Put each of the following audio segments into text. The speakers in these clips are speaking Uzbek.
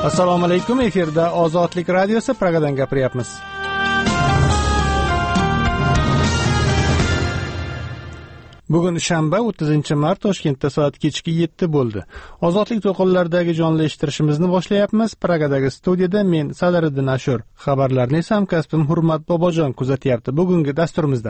Assalomu alaykum, efirda Ozodlik radiosi Pragadan gapiryapmiz. Bugun shanba 30-mart Toshkentda soat kechki 7 bo'ldi. Ozodlik to'qinlaridagi jonli eshittirishimizni boshlayapmiz. Pragadagi studiyada men Sadariddin Ashur, xabarlarni esa hamkasbim Hurmat Bobojon kuzatyapti. Bugungi dasturimizda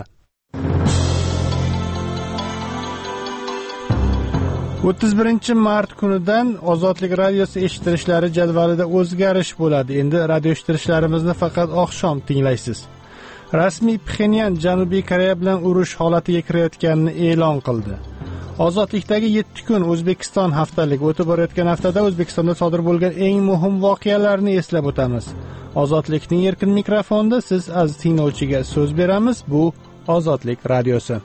31-mart kunidan Ozodlik radiosi eshittirishlari jadvalida o'zgarish bo'ladi. Endi radio eshittirishlarimizni faqat oqshom tinglaysiz. Rasmiy Pxenyan Janubiy Koreya bilan urush holatiga kirayotganini e'lon qildi. Ozodlikdagi 7 kun O'zbekiston haftaligi o'tib borayotgan haftada O'zbekistonda sodir bo'lgan eng muhim voqealarni eslab o'tamiz. Ozodlikning erkin mikrofonida siz aziz tinglovchiga so'z beramiz. Bu Ozodlik radiosi.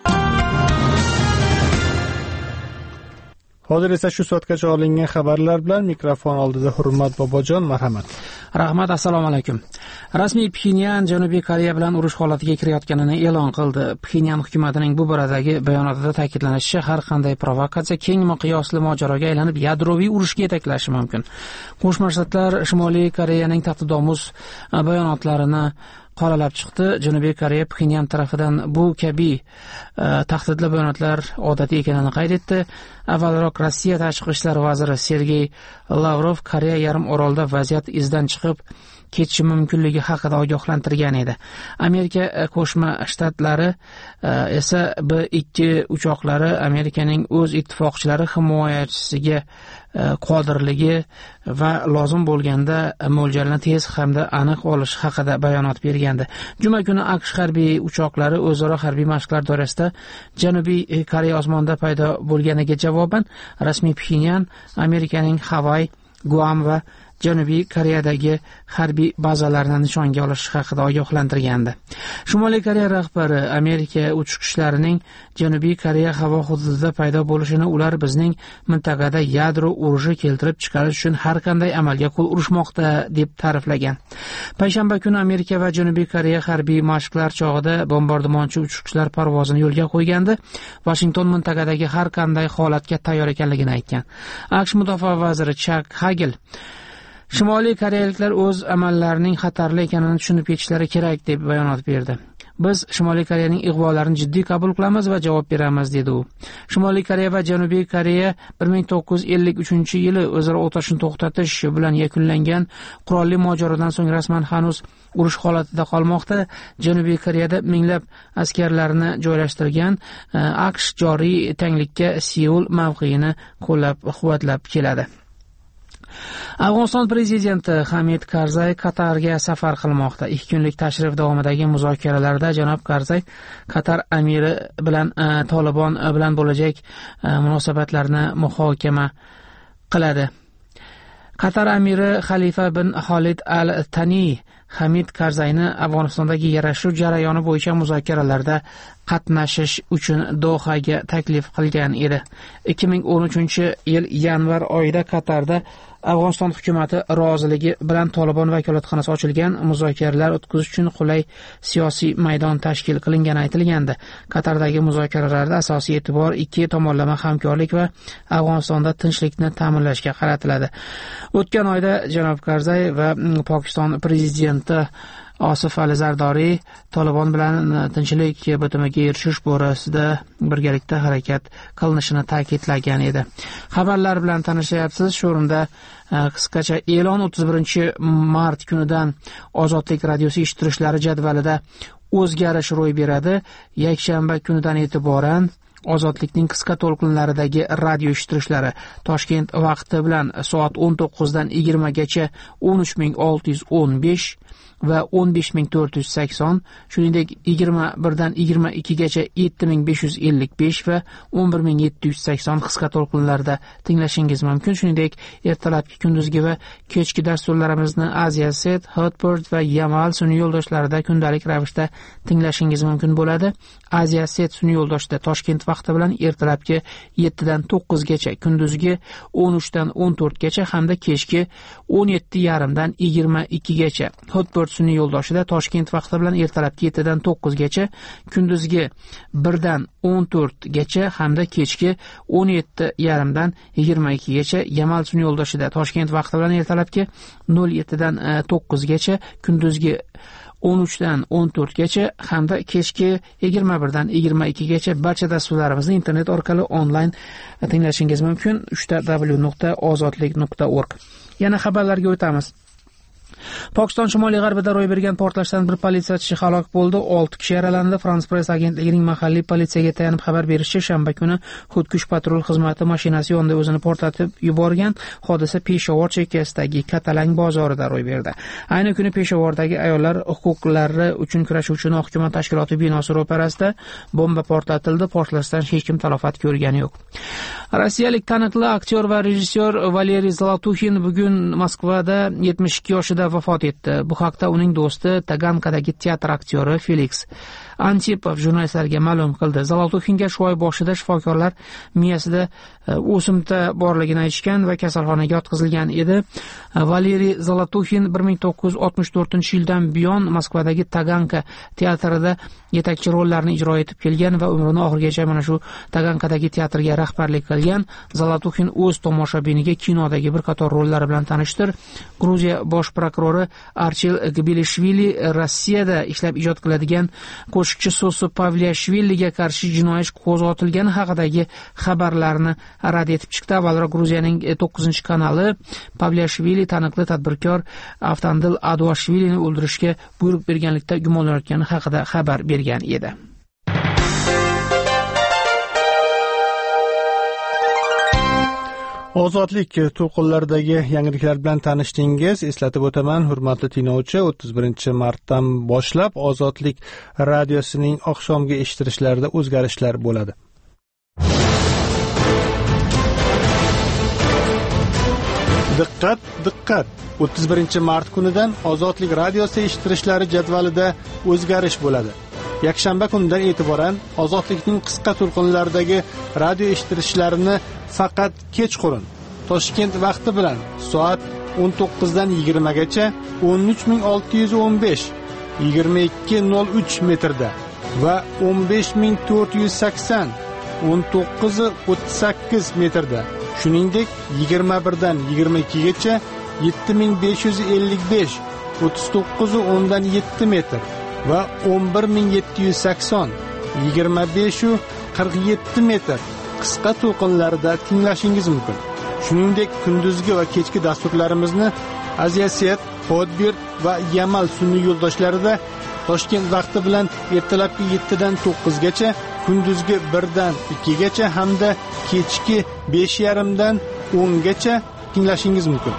Hozir esa shu soatgacha olingan xabarlar bilan mikrofon oldida Hurmat Bobojon, marhamat. Rahmat, assalomu alaykum. Rasmiy Pxenyan Janubiy Koreya bilan urush holatiga kirayotganini e'lon qildi. Pxenyan hukumatining bu boradagi bayonotida ta'kidlanishicha, har qanday provokatsiya keng miqyosli mojaroga aylanib yadroviy urushga yetaklashi mumkin. Qo'shma Shtatlar Shimoliy Koreyaning tahdidomuz bayonotlarini qoralab chiqdi. Janubiy Koreya Pxenyan tarafidan bu kabi tahdidli bayonotlar odatiy ekanini qayd etdi. Avvalroq Rossiya tashqi ishlar vaziri Sergey Lavrov Koreya yarim orolida vaziyat izdan chiqib ketishi mumkinligi haqida ogohlantirgan edi. Amerika Qo'shma Shtatlari esa B-2 uchoqlari Amerikaning o'z ittifoqchilari himoyachisiga qodirligi va lozim bo'lganda mo'ljalni tez hamda aniq olish haqida bayonot bergandi. Juma kuni AQSh harbiy uchoqlari o'zaro harbiy mashqlar doirasida Janubiy Koreya osmonida paydo bo'lganiga javoban rasmiy Pxenyan Amerikaning Havay, Guam va Janubiy Koreyadagi harbiy bazalarni nishonga olish haqida ogohlantirgandi. Shimoliy Koreya rahbari Amerika uchuvchilarining Janubiy Koreya havo hududida paydo bo'lishini ular bizning mintaqada yadro urushi keltirib chiqarish uchun har qanday amalga qo'l urishmoqda deb ta'riflagan. Payshanba kuni Amerika va Janubiy Koreya harbiy mashqlar chog'ida bombardimonchi uchuvchilar parvozini yo'lga qo'ygandi. Washington mintaqadagi har qanday holatga tayyor ekanligini aytgan. AQSh mudofaa vaziri Chuck Hagel Shimoliy koreyaliklar o'z amallarining xatarli ekanini tushunib yetishlari kerak deb bayonot berdi. Biz Shimoliy Koreyaning ig'volarini jiddiy qabul qilamiz va javob beramiz, dedi u. Shimoliy Koreya va Janubiy Koreya 1953-yili o'zaro o'tashni to'xtatish bilan yakunlangan qurolli mojarodan so'ng rasman hanuz urush holatida qolmoqda. Janubiy Koreyada minglab askarlarni joylashtirgan AQSh joriy tanglikka Seul mavqeini qo'llab-quvvatlab keladi. Afg'oniston prezidenti Hamid Karzay Qatarga safar qilmoqda. 2 kunlik tashrif davomidagi muzokaralarda janob Karzay Qatar amiri bilan Tolibon bilan bo'lajak munosabatlarni muhokama qiladi. Qatar amiri Xalifa bin Xolid al-Tani Hamid Karzayni Afg'onistondagi yarashuv jarayoni bo'yicha muzokaralarda qatnashish uchun Dohaga taklif qilgan edi. 2013-yil yanvar oyida Qatarda Afg'oniston hukumati roziligi bilan Tolibon vakolatxonasi ochilgan, muzokaralar o'tkazish uchun qulay siyosiy maydon tashkil qilingani aytilgandi. Qatardagi muzokaralarda asosiy e'tibor ikki tomonlama hamkorlik va Afg'onistonda tinchlikni ta'minlashga qaratiladi. O'tgan oyda janob Karzay va Pokiston prezidenti Osif Ali Zardoriy Tolibon bilan tinchlik bitimiga erishish borasida birgalikda harakat qilinishini ta'kidlagan edi. Xabarlar bilan tanishyapsiz. Shu o'rinda qisqacha e'lon 31-mart kunidan Ozodlik radiosi eshittirishlari jadvalida o'zgarish ro'y beradi. Yakshanba kunidan e'tiboran Ozodlikning qisqa to'lqinlaridagi radio eshittirishlari Toshkent vaqti bilan soat 19 dan 20 gacha 13615 va 15480, shuningdek 21 dan 22 gacha 7555 va 11780 qisqa to'lqinlarda tinglashingiz mumkin. Shuningdek, ertalabki, kunduzgi va kechki dasturlarimizni Aziyaset, Hotbird va Yamal sun'iy yo'ldoshlarida kundalik ravishda tinglashingiz mumkin bo'ladi. Aziyaset sun'iy yo'ldoshda Toshkent vaqti bilan ertalabki 7 dan 9 gacha, kunduzgi 13 dan 14 gacha hamda kechki 17:30 dan 22 gacha. Hotbird 14 sun'iy yo'ldoshida Toshkent vaqti bilan ertalabki 7 dan 9 gacha, kunduzgi 1 dan 14 gacha hamda kechki 17:30 dan 22 gacha, Yamal sun'iy yo'ldoshida Toshkent vaqti bilan ertalabki 07 dan 9 gacha, kunduzgi 13 dan 14 gacha hamda kechki 21 dan 22 gacha barcha dasturlarimizni internet orqali onlayn tinglashingiz mumkin. www.ozodlik.org. Yana xabarlarga o'tamiz. Pokiston shimoliy g'arbida ro'y bergan portlashdan bir politsiyachi halok bo'ldi, 6 kishi yaralandi. France Press agentligining mahalliy politsiyaga tayanib xabar berishicha, shanba kuni xudkush patrul xizmati mashinasi yonida o'zini portlatib yuborgan. Hodisa Peshawar chekkasidagi Katalang bozorida ro'y berdi. Ayni kuni Peshawardagi ayollar huquqlari uchun kurashuvchi hukumat tashkiloti binosi ro'parasida bomba portlatildi. Portlashdan hech kim talafot ko'rgani yo'q. Rossiyalik taniqli aktyor va rejissyor Valeriy Zolotukhin bugun Moskvada 72 yoshida vafot etdi. Bu haqda uning do'sti Tagankadagi teatr aktyori Felix Antipov jurnalistlarga ma'lum qildi. Zolotukhinga shu oy boshida shifokorlar miyasida o'simta borligini aytishgan va kasalxonaga yotqizilgan edi. Valeriy Zolotukhin 1964-yildan buyon Moskvadagi Taganka teatrida yetakchi rollarni ijro etib kelgan va umrini oxirigacha mana shu Tagankadagi teatrga rahbarlik qilgan. Zolotukhin o'z tomoshabiniga kinodagi bir qator rollari bilan tanishtir. Gruziya bosh prokurori Archil Gbilishvili Rossiyada ishlab ijod qiladigan qo'shiqchi Soso Pavliashviliga qarshi jinoiy qo'zg'atilgani haqidagi xabarlarni rad etib chiqdi. Avvalroq Gruziyaning 9-kanali Pavliashvili taniqli tadbirkor Avtandil Aduashvilini o'ldirishga buyruq berganlikda gumonlanayotgani haqida xabar bergan edi. Ozodlik to'lqinlaridagi yangiliklar bilan tanishdingiz. Eslatib o'taman, hurmatli tinglovchi, 31-martdan boshlab Ozodlik radiosining oqshomgi eshittirishlarida o'zgarishlar bo'ladi. Diqqat, diqqat! 31-mart kunidan Ozodlik radiosi eshittirishlari jadvalida o'zgarish bo'ladi. Yakshanba kunidan e'tiboran Ozodlikning qisqa to'lqinlaridagi radio eshittirishlarini faqat kechqurun Toshkent vaqti bilan soat 19 dan 20 gacha 13615 22:03 metrda va 15480 19:38 metrda, shuningdek 21 dan 22 gacha 7555 39:10 metr va 11780 25:47 metr qisqa to'lqinlarida tinglashingiz mumkin. Shuningdek, kunduzgi va kechki dasturlarimizni Aziyasiyat, Podbir va Yamal sun'iy yo'ldoshlarida Toshkent vaqti bilan ertalabki 7 dan 9 gacha, kunduzgi 1 dan 2 gacha hamda kechki 5:30 dan 10 gacha tinglashingiz mumkin.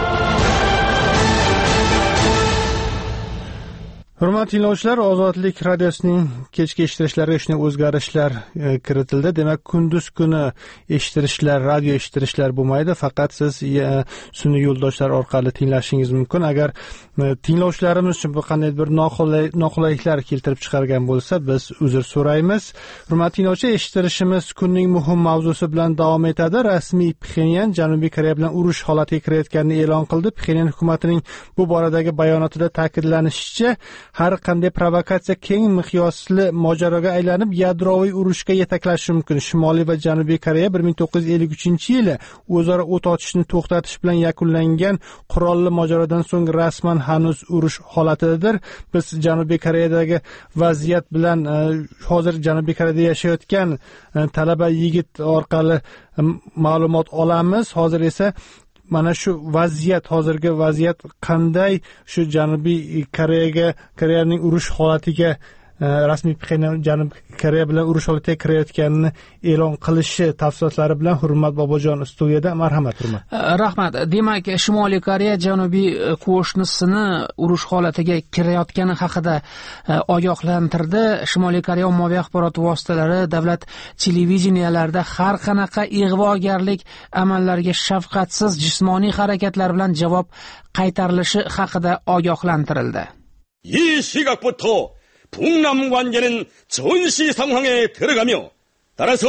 Hurmatli tinglovchilar, Ozodlik radiosining kechki eshittirishlariga shunday o'zgarishlar kiritildi. Demak, kunduz kuni eshittirishlar, radio eshittirishlar bo'lmaydi, faqat siz sun'iy yo'ldoshlar orqali tinglashingiz mumkin. Agar tinglovchilarimiz uchun bu qanday bir noqulayliklar keltirib chiqargan bo'lsa, biz uzr so'raymiz. Hurmatli tinglovchi, eshittirishimiz kunning muhim mavzusi bilan davom etadi. Rasmiy Pxenyan Janubiy Koreya bilan urush holatiga kirayotganini e'lon qildi. Pxenyan hukumatining bu boradagi bayonotida ta'kidlanishicha, har qanday provokatsiya keng miqyosli mojaroga aylanib yadroviy urushga yetaklashi mumkin. Shimoliy va Janubiy Koreya 1953-yili o'zaro o't ochishni to'xtatish bilan yakunlangan qurolli mojarodan so'ng rasman hanuz urush holatidadir. Biz Janubiy Koreyadagi vaziyat bilan hozir Janubiy Koreyada yashayotgan talaba yigit orqali ma'lumot olamiz. Hozir esa mana shu vaziyat, hozirgi vaziyat qanday, shu Janubiy Koreyaning urush holatiga rasmiy Pxenyan Janubiy Koreya bilan urush holatiga kirayotganini e'lon qilishi tafsilotlari bilan Hurmat Bobojon studiyada. Marhamat, Hurmat. Rahmat. Demak, Shimoliy Koreya janubiy qo'shnisini urush holatiga kirayotgani haqida ogohlantirdi. Shimoliy Koreya ommaviy axborot vositalari, davlat televideniyalarida har qanaqa ig'vogarlik amallariga shafqatsiz jismoniy harakatlar bilan javob qaytarilishi haqida ogohlantirildi. 이 시각부터 북남 관계는 전시 상황에 들어가며 따라서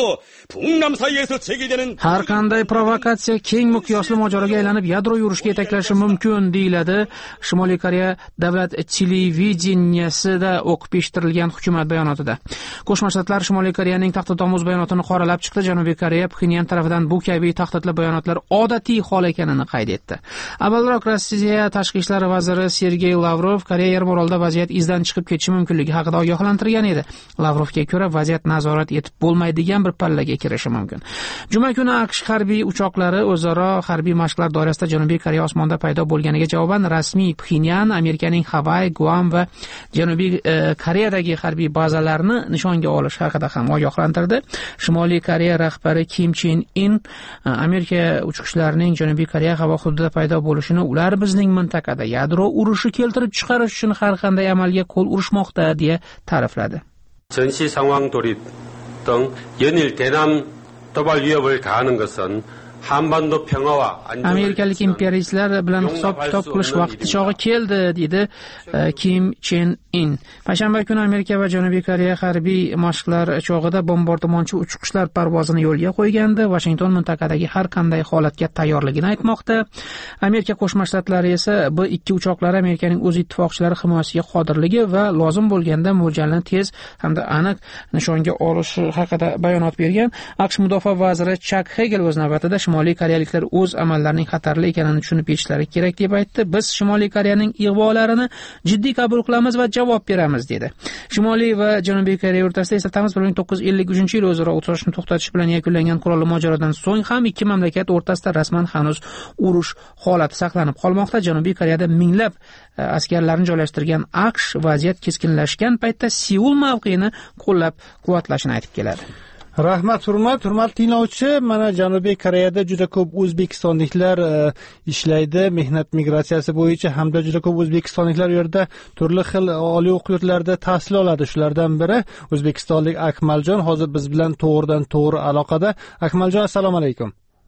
북남 사이에서 제기되는 har qanday provokatsiya keng miqyosli mojaroga aylanib yadroviy urushga yetaklashi mumkin deyiladi Shimoliy Koreya davlat televideniyasida o'qib eshittirilgan hukumat bayonotida. Qo'shma Shtatlar Shimoliy Koreyaning tahdidtomuz bayonotini qoralab chiqdi. Janubiy Koreya Pxenyan tarafidan bu kabi tahdidli bayonotlar odatiy hol ekanini qayd etdi. Avvalroq Rossiya tashqi ishlar vaziri Sergey Lavrov Koreya yarimorolida vaziyat izdan chiqib ketishi mumkinligi haqida ogohlantirgan edi. Lavrovga ko'ra vaziyat nazorat etib bo'lmaydigan bir pallaga kirishi mumkin. Juma kuni AQSh harbiy uchoqlari o'zaro harbiy mashqlar doirasida Janubiy Koreya osmonida paydo bo'lganiga javoban rasmiy Pxenyan Amerikaning Havay, Guam va Janubiy Koreyadagi harbiy bazalarni nishonga olish haqida ham ogohlantirdi. Shimoliy Koreya rahbari Kim Chen In Amerika uchqishlarining Janubiy Koreya havo hududida paydo bo'lishini ular bizning mintaqada yadro urushi keltirib chiqarish uchun har qanday amalga qo'l urishmoqda deya ta'rifladi. 전시 상황 돌입 등 연일 대남 도발 위협을 가하는 것은 한반도 평화와 안정을 Amerikalik imperialistlar bilan hisob-kitob qilish vaqti chog'i keldi, dedi Kim Chen In. Payshanba kuni Amerika va Janubiy Koreya harbiy mashqlar chog'ida bombardimonchi uchqishlar parvozini yo'lga qo'ygandi. Washington mintaqadagi har qanday holatga tayyorligini aytmoqda. Amerika Qo'shma Shtatlari esa bu ikki uchoqlar Amerikaning o'z ittifoqchilari himoyasiga qodirligi va lozim bo'lganda mo'ljalni tez hamda aniq nishonga olishi haqida bayonot bergan. AQSh mudofaa vaziri Chuck Hagel o'z navbatida Shimoliy koreyaliklar o'z amallarining xatarli ekanini tushunib yetishlari kerak deb aytdi. Biz Shimoliy Koreyaning ig'volarini jiddiy qabul qilamiz va javob beramiz dedi. Shimoliy va Janubiy Koreya o'rtasida esa tamuz 1953-yil o'zaro o'tirishni to'xtatish bilan yakunlangan qurolli mojarodan so'ng ham ikki mamlakat o'rtasida rasman hanuz urush holati saqlanib qolmoqda. Janubiy Koreyada minglab askarlarni joylashtirgan AQSh vaziyat keskinlashgan paytda Seul mavqeini qo'llab-quvvatlashini aytib keladi. Rahmat, hurmatli tinglovchi, mana Janubiy Koreyada juda ko'p o'zbekistonliklar ishlaydi, mehnat migratsiyasi bo'yicha hamda juda ko'p o'zbekistonliklar u yerda turli xil oliy o'quv yurtlarida tahsil oladi. Shulardan biri o'zbekistonlik Akmaljon hozir biz bilan to'g'ridan-to'g'ri aloqada. Akmaljon, assalomu alaykum.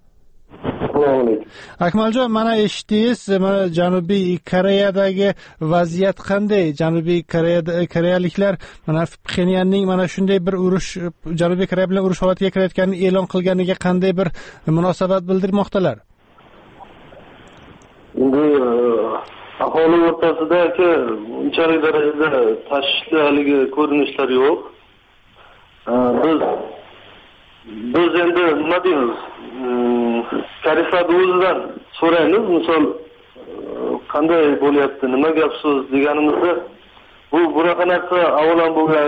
Akmaljon, mana eshitdingiz, mana Janubiy Koreyadagi vaziyat qanday? Janubiy koreyaliklar mana Pxenyanning mana shunday bir urush, Janubiy Koreya bilan urush holatiga kirayotganini e'lon qilganiga qanday bir munosabat bildirmoqdalar? Endi aholi o'rtasida unchalik darajada tashvishli haligi ko'rinishlar yo'q. Biz endi nima deymiz? Koreyaning o'zidan so'raymiz, misol qanday bo'lyapti, nima gap so'z deganimizda bunaqa narsa avvaldan bo'lgan,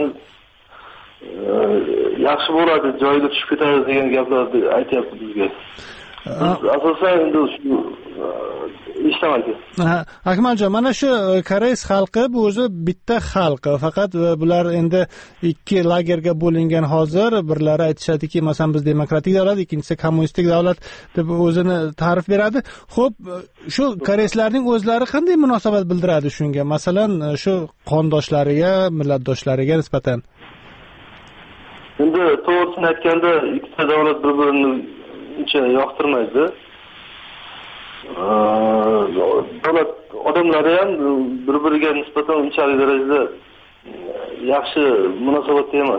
yaxshi bo'ladi, joyiga tushib ketadi degan gaplarni aytyapti bizga. Asosan endi shu eshitamaydi. Akmaljon, mana shu koreys xalqi bu o'zi bitta xalq, faqat bular endi ikki lagerga bo'lingan hozir. Birlari aytishadiki, masalan biz demokratik davlat, ikkinchisi kommunistik davlat deb o'zini ta'rif beradi. Xo'p, shu koreyslarning o'zlari qanday munosabat bildiradi shunga? Masalan, shu qondoshlariga, millatdoshlariga nisbatan. Endi to'g'risini aytganda, ikkita davlat bir-birini uncha yoqtirmaydi. Davlat odamlari ham bir-biriga nisbatan unchalik darajada yaxshi munosabatda emas.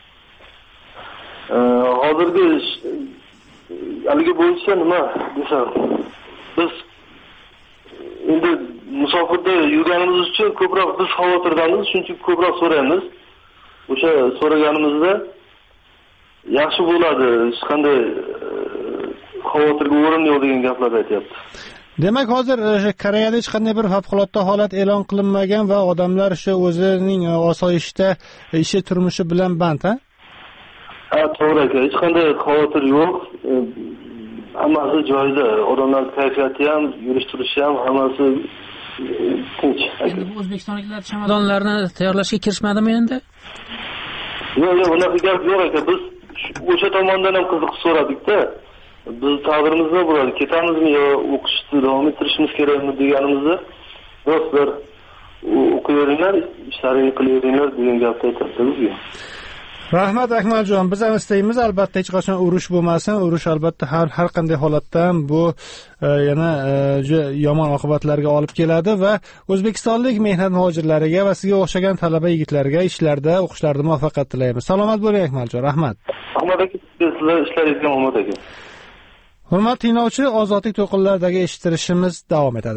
Hozirgi haligi bo'yicha nima desam, biz endi musofirda yurganimiz uchun ko'proq biz xavotirdamiz, chunki ko'proq so'raymiz. O'sha so'raganimizda yaxshi bo'ladi, hech qanday xavotirga o'rin yo'q degan gaplarni aytyapti. Demak, hozir Koreyada hech qanday bir favqulodda holat e'lon qilinmagan va odamlar shu o'zining osoyishta ishi turmushi bilan band, ha? Ha, to'g'ri aka, hech qanday xavotir yo'q. Hammasi joyida, odamlar kayfiyati ham, yurish-turishi ham hammasi tinch. Endi bu o'zbekistonliklar chamadonlarni tayyorlashga kirishmadimi endi? Yo'q, unaqa gap yo'q aka. Biz o'sha tomondan ham qiziqib so'radik-da. Biz taqdirimiz nima bo'ladi? Ketamizmi yo o'qishni davom ettirishimiz kerakmi deganimizda, do'stlar, o'qiyveringlar, ishlaringni qilaveringlar degan gapni aytdi bizga. Rahmat Akmaljon, biz ham istaymiz, albatta hech qachon urush bo'lmasin. Urush albatta har qanday holatda ham bu yana yomon oqibatlarga olib keladi va o'zbekistonlik mehnat muhojirlariga va sizga o'xshagan talaba yigitlarga ishlarda, o'qishlarida muvaffaqiyat tilaymiz. Salomat bo'ling Akmaljon, rahmat. Rahmat aka, sizlar ishlaringizga omad aka. Hurmatli tinglovchi, ozodlik to'lqinlaridagi eshittirishimiz davom etadi.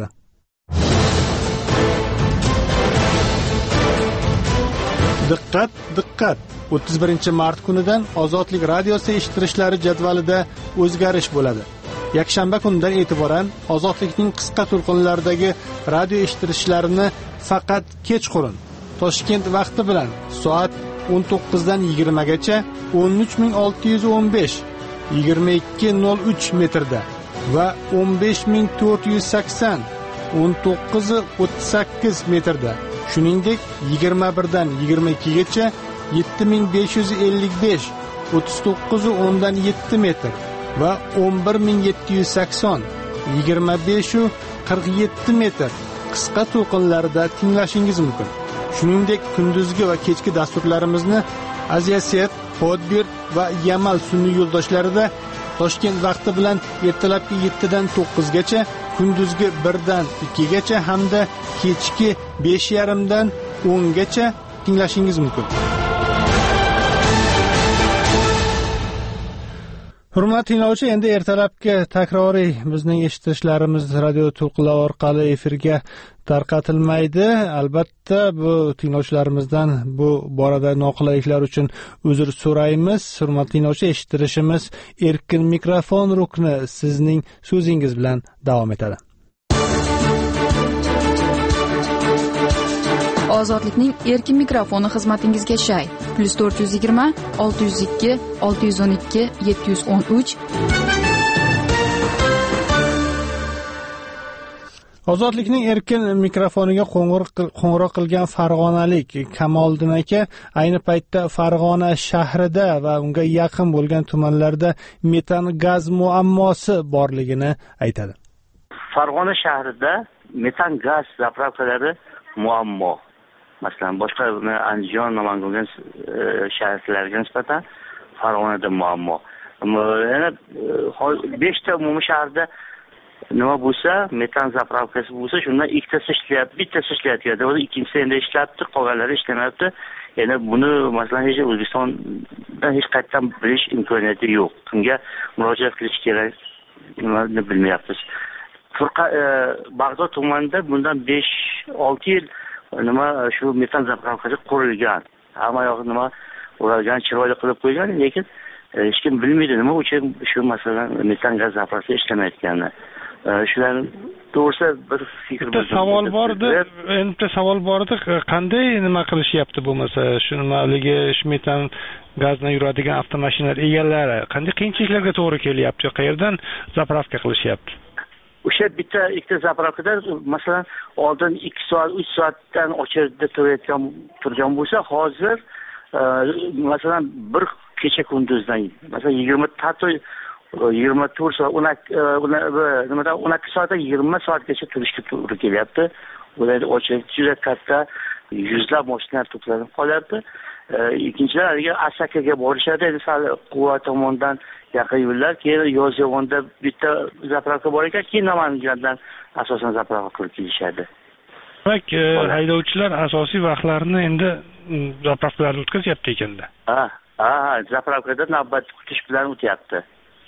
Diqqat, diqqat! 31-mart kunidan Ozodlik radiosi eshittirishlari jadvalida o'zgarish bo'ladi. Yakshanba kunidan e'tiboran Ozodlikning qisqa to'lqinlaridagi radio eshittirishlarini faqat kechqurun Toshkent vaqti bilan soat 19 dan 20 gacha 13615 22:03 metrda va 15480 19:38 metrda, shuningdek 21 dan 22 gacha 7555 39:10 metr va 11780 25:47 metr qisqa to'lqinlarida tinglashingiz mumkin. Shuningdek, kunduzgi va kechki dasturlarimizni Aziyaset, Podbir va Yamal sun'iy yo'ldoshlarida Toshkent vaqti bilan ertalabki 7 dan 9 gacha, kunduzgi 1 dan 2 gacha hamda kechki 5:30 dan 10 gacha tinglashingiz mumkin. Hurmatli tinglovchi, endi ertalabki takroriy bizning eshitishlarimiz radio to'lqinlar orqali efirga tarqatilmaydi. Albatta, bu tinglovchilarimizdan bu borada noqulayliklar uchun uzr so'raymiz. Hurmatli tinglovchi, eshittirishimiz erkin mikrofon rukni sizning so'zingiz bilan davom etadi. Ozodlikning erkin mikrofoni xizmatingizga shay. +420 602 612 713. Ozodlikning erkin mikrofoniga qo'ng'iroq qilgan farg'onalik Kamoliddin aka ayni paytda Farg'ona shahrida va unga yaqin bo'lgan tumanlarda metan gaz muammosi borligini aytadi. Farg'ona shahrida metan gaz zapravkalari muammo. Masalan, boshqa Andijon, Namangan shaharlarga nisbatan Farg'onada muammo. Yana 5 ta umumiy shaharda nima bo'lsa, metan zapravkasi bo'lsa, shundan ikkitasi ishlayapti, bittasi ishlayotganda, ikkinchisi endi ishlayapti, qolganlari ishlamayapti. Yana buni masalan hech O'zbekistondan hech qayerdan bilish imkoniyati yo'q. Kimga murojaat qilish kerak, nimani bilmayapmiz. Bag'dod tumanida bundan 5-6 yil shu metan zapravkasi qurilgan. Hamma yog'i ulardan chiroyli qilib qo'ygan, lekin hech kim bilmaydi nima uchun shu masalan metan gaz zapravkasi ishlamayotganini. Shular to'g'risida bir fikr savol bor edi. Qanday nima qilishyapti bo'lmasa, shu nimaligi metan gazdan yuradigan avtomashinalar egalari qanday qiyinchiliklarga to'g'ri kelyapti, qayerdan zapravka qilishyapti? O'sha bitta ikkita zapravkada masalan oldin 2 soat 3 soatdan ochilib turgan bo'lsa, hozir masalan bir kecha kunduzdan masalan 24 soat 12 soatdan 20 soatgacha turishga to'g'ri kelyapti. Ular ochilib juda katta yuzlab mashinalar to'planib qolyapti. Ikkinchidan Asakaga borishadi, Quva tomondan yaqin yo'llar, keyin Yozyovonda bitta zapravka bor ekan, keyin Namangandan asosan zapravka qilib kelishadi. Demak, haydovchilar asosiy vaqtlarini endi zapravkalarda o'tkazyapti ekanda. Zapravkada navbat kutish bilan o'tyapti.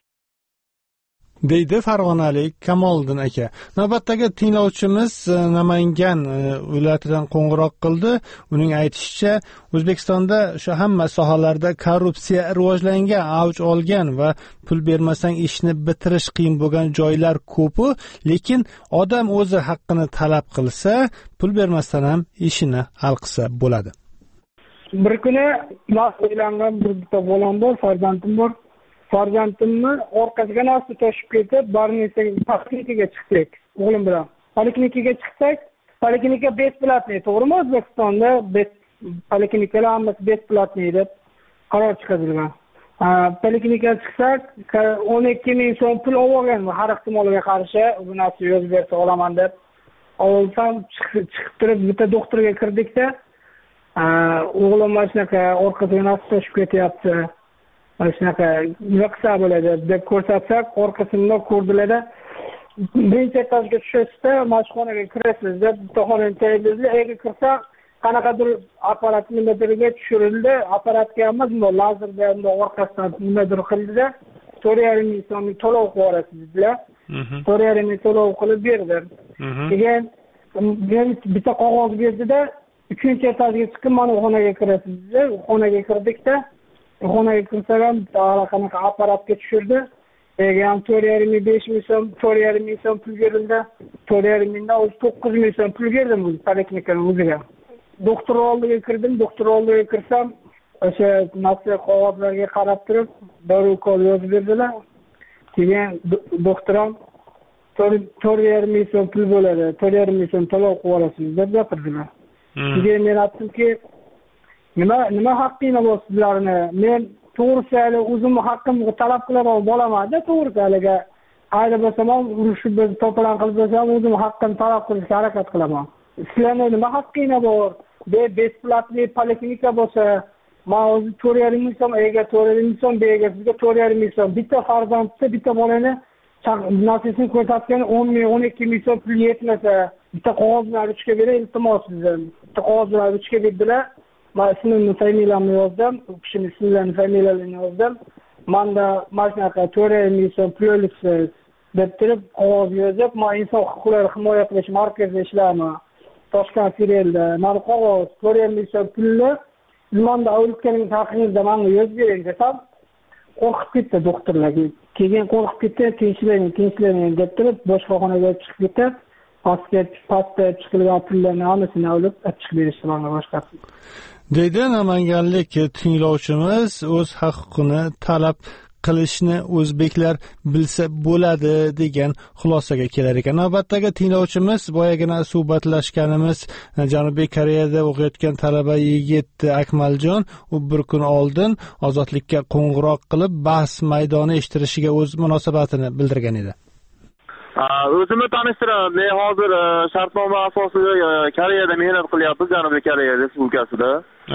deydi farg'onalik Kamoliddin aka. Navbatdagi tinglovchimiz Namangan viloyatidan qo'ng'iroq qildi. Uning aytishicha, O'zbekistonda shu hamma sohalarda korrupsiya rivojlangan, avj olgan va pul bermasang ishni bitirish qiyin bo'lgan joylar ko'p, lekin odam o'zi haqqini talab qilsa, pul bermasdan ham ishini hal qilsa bo'ladi. Bir kuni uylangan bitta bolam bor, farzandim bor. Farzandimni orqasiga nasib toshib ketib, poliklinikaga chiqdik o'g'lim bilan. Poliklinikaga chiqsak, poliklinika besplatniy, to'g'rimi? O'zbekistonda poliklinikalar hammasi besplatniy deb qaror chiqarilgan. Poliklinikaga chiqsak, 12 ming so'm pul olgan har ehtimolga qarshi, bu narsa yuz bersa olaman deb. Olsam chiqib turib bitta doktorga kirdikda, o'g'lim mana shunaqa orqasiga nasib toshib ketyapti. Mana shunaqa nima qilsa bo'ladi deb ko'rsatsak, orqasidan ko'rdilar-da, birinchi etajga tushishda mashxonaga kirasiz deb bitta xonani tayyorladilar. Ega kirsak, qanaqadir apparat nimadirga tushirildi, apparatga emas, bu lazerda orqasidan nimadir qildida 4,5 ming so'mni to'lov qilib yuborasiz dedilar. 4,5 ming to'lov qilib berdim. Keyin men bitta qog'oz berdida 3-chi etajga chiqib mana xonaga kirasiz dedi. Xonaga kirdikda, xonaga kirsam ham qanaqa apparatga tushirdi. Ham 4,5 ming 5 ming so'm, 4,5 ming so'm pul berildi. 4,5 mingdan 9 ming so'm pul berdim bu poliklinikaning o'ziga. Doktor oldiga kirdim, doktor oldiga kirsam, o'sha narsa qog'ozlarga qarab turib, dori-ukol yozib berdilar. Keyin doktor ham 4,5 ming so'm pul bo'ladi, 4,5 ming so'm to'lov qilib olasiz deb gapirdilar. Keyin men aytdimki, nima haqqinglar bor sizlarni? Men to'g'risi hali o'zimni haqqimni talab qiladigan bo'laman-da, to'g'risi haliga ayni bo'lsam ham urushib biz to'polon qilib bo'lsam o'zimni haqqimni talab qilishga harakat qilaman. Sizlarning nima haqqinglar bor? Besplatli poliklinika bo'lsa, men o'zi 4,5 ming so'm, ega 4,5 ming so'm, bega sizga 4,5 ming so'm. Bitta farzandni, bitta bolani nasibini ko'rsatgan 10 ming, 12 ming so'm pul yetmasa, bitta qog'oz bilan uchga beray, iltimos sizdan. Bitta qog'oz bilan uchga berdilar. Men ismimni, familiyamni yozdim, u kishining ismlarini, familiyalarini yozdim. Menda mashinaka 4,5 ming so'm pul olibsiz deb turib qog'oz yozib, men inson huquqlari himoya qilish markazida ishlayman. Toshkent filialida. Mana qog'oz 4,5 ming so'm pulni Limanda o'lkaning haqingizda menga yozib bering desam, qo'rqib ketdi doktorlar. Keyin qo'rqib ketdi, tinchlaning deb turib boshqa xonaga chiqib ketib, pastga chiqilgan pullarni hammasini olib chiqib berishdi menga boshqasi. Deydi namanganlik tinglovchimiz o'z huquqini talab qilishni o'zbeklar bilsa bo'ladi degan xulosaga kelar ekan. Navbatdagi tinglovchimiz boyagina suhbatlashganimiz Janubiy Koreyada o'qiyotgan talaba yigit Akmaljon, u bir kun oldin Ozodlikka qo'ng'iroq qilib bahs maydoni eshittirishiga o'z munosabatini bildirgan edi. O'zimni tanishtiraman. Men hozir shartnoma asosida Koreyada mehnat qilyapmiz, Janubiy Koreya Respublikasida.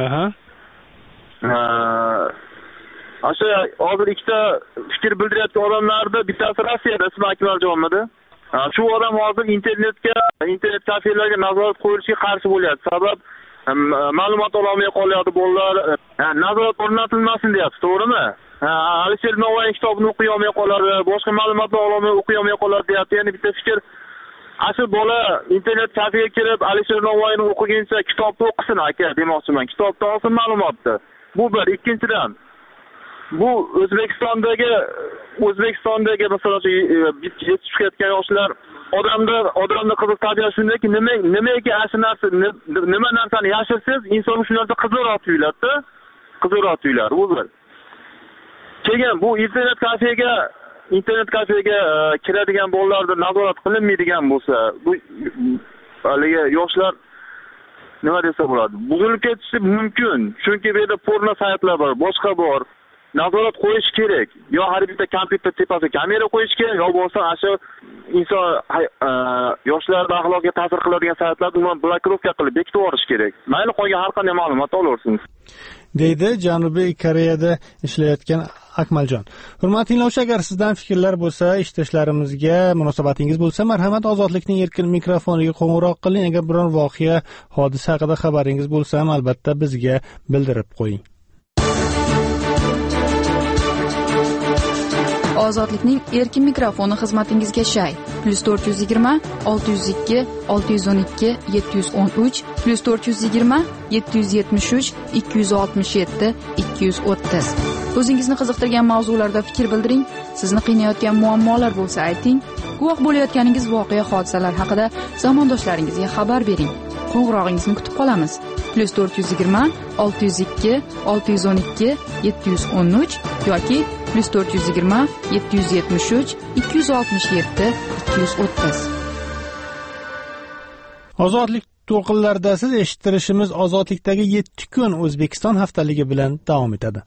Asha hozir ikkita fikr bildirayotgan odamlarda bittasi Rossiyada, ismi Akmaljonmidi. Shu odam hozir internet kafelarga nazorat qo'yishga qarshi bo'lyapti. Sabab ma'lumot ololmay qolyapti bolalar. Nazorat o'rnatilmasin deyapti, to'g'rimi? Alisher Navoiy kitobini o'qiy olmay qoladi, boshqa ma'lumotlar ololmay o'qiy olmay qoladi deyapti. Ya'ni bitta fikr, asl bola internet kafega kirib Alisher Navoiyni o'qiguncha kitobni o'qisin aka demoqchiman. Kitobdan olsin ma'lumotni. Bu bir. Ikkinchidan, bu O'zbekistondagi masalan yetishib chiqayotgan yoshlar odamni qiziq tabiat shundaki, nimaga asl narsa, nima narsani yashirsangiz inson shu narsa qiziqroq tuyuladi-da. Qiziqroq tuyuladi. Bu bir. Keyin bu internet kafega kiradigan bolalarda nazorat qilinmaydigan bo'lsa, bu haligi yoshlar nima desa bo'ladi? Buzilib ketishi mumkin. Chunki bu yerda porno saytlar bor, boshqa bor. Nazorat qo'yish kerak. Yo har bitta kompyuter tepasiga kamera qo'yish kerak, yo bo'lsa shu inson yoshlarning axloqiga ta'sir qiladigan saytlarni umuman blokirovka qilib bekitib yuborish kerak. Mayli qolgan har qanday ma'lumot olaversiniz. Deydi Janubiy Koreyada ishlayotgan Akmaljon. Hurmatli tinglovchi, agar sizdan fikrlar bo'lsa, ishlashlarimizga munosabatingiz bo'lsa, marhamat Ozodlikning erkin mikrofoniga qo'ng'iroq qiling. Agar biror voqea, hodisa haqida xabaringiz bo'lsa ham albatta bizga bildirib qo'ying. Ozodlikning erkin mikrofoni xizmatingizga shay. +420 602 612 713 +420 773 267 230. O'zingizni qiziqtirgan mavzularda fikr bildiring. Sizni qiynayotgan muammolar bo'lsa ayting. Guvoh bo'layotganingiz voqea, hodisalar haqida zamondoshlaringizga xabar bering. Qo'ng'irog'ingizni kutib qolamiz. +420 602 612 713 yoki +420 773 267 230. Ozodlik to'lqinlarida siz eshittirishimiz Ozodlikdagi 7 kun O'zbekiston haftaligi bilan davom etadi.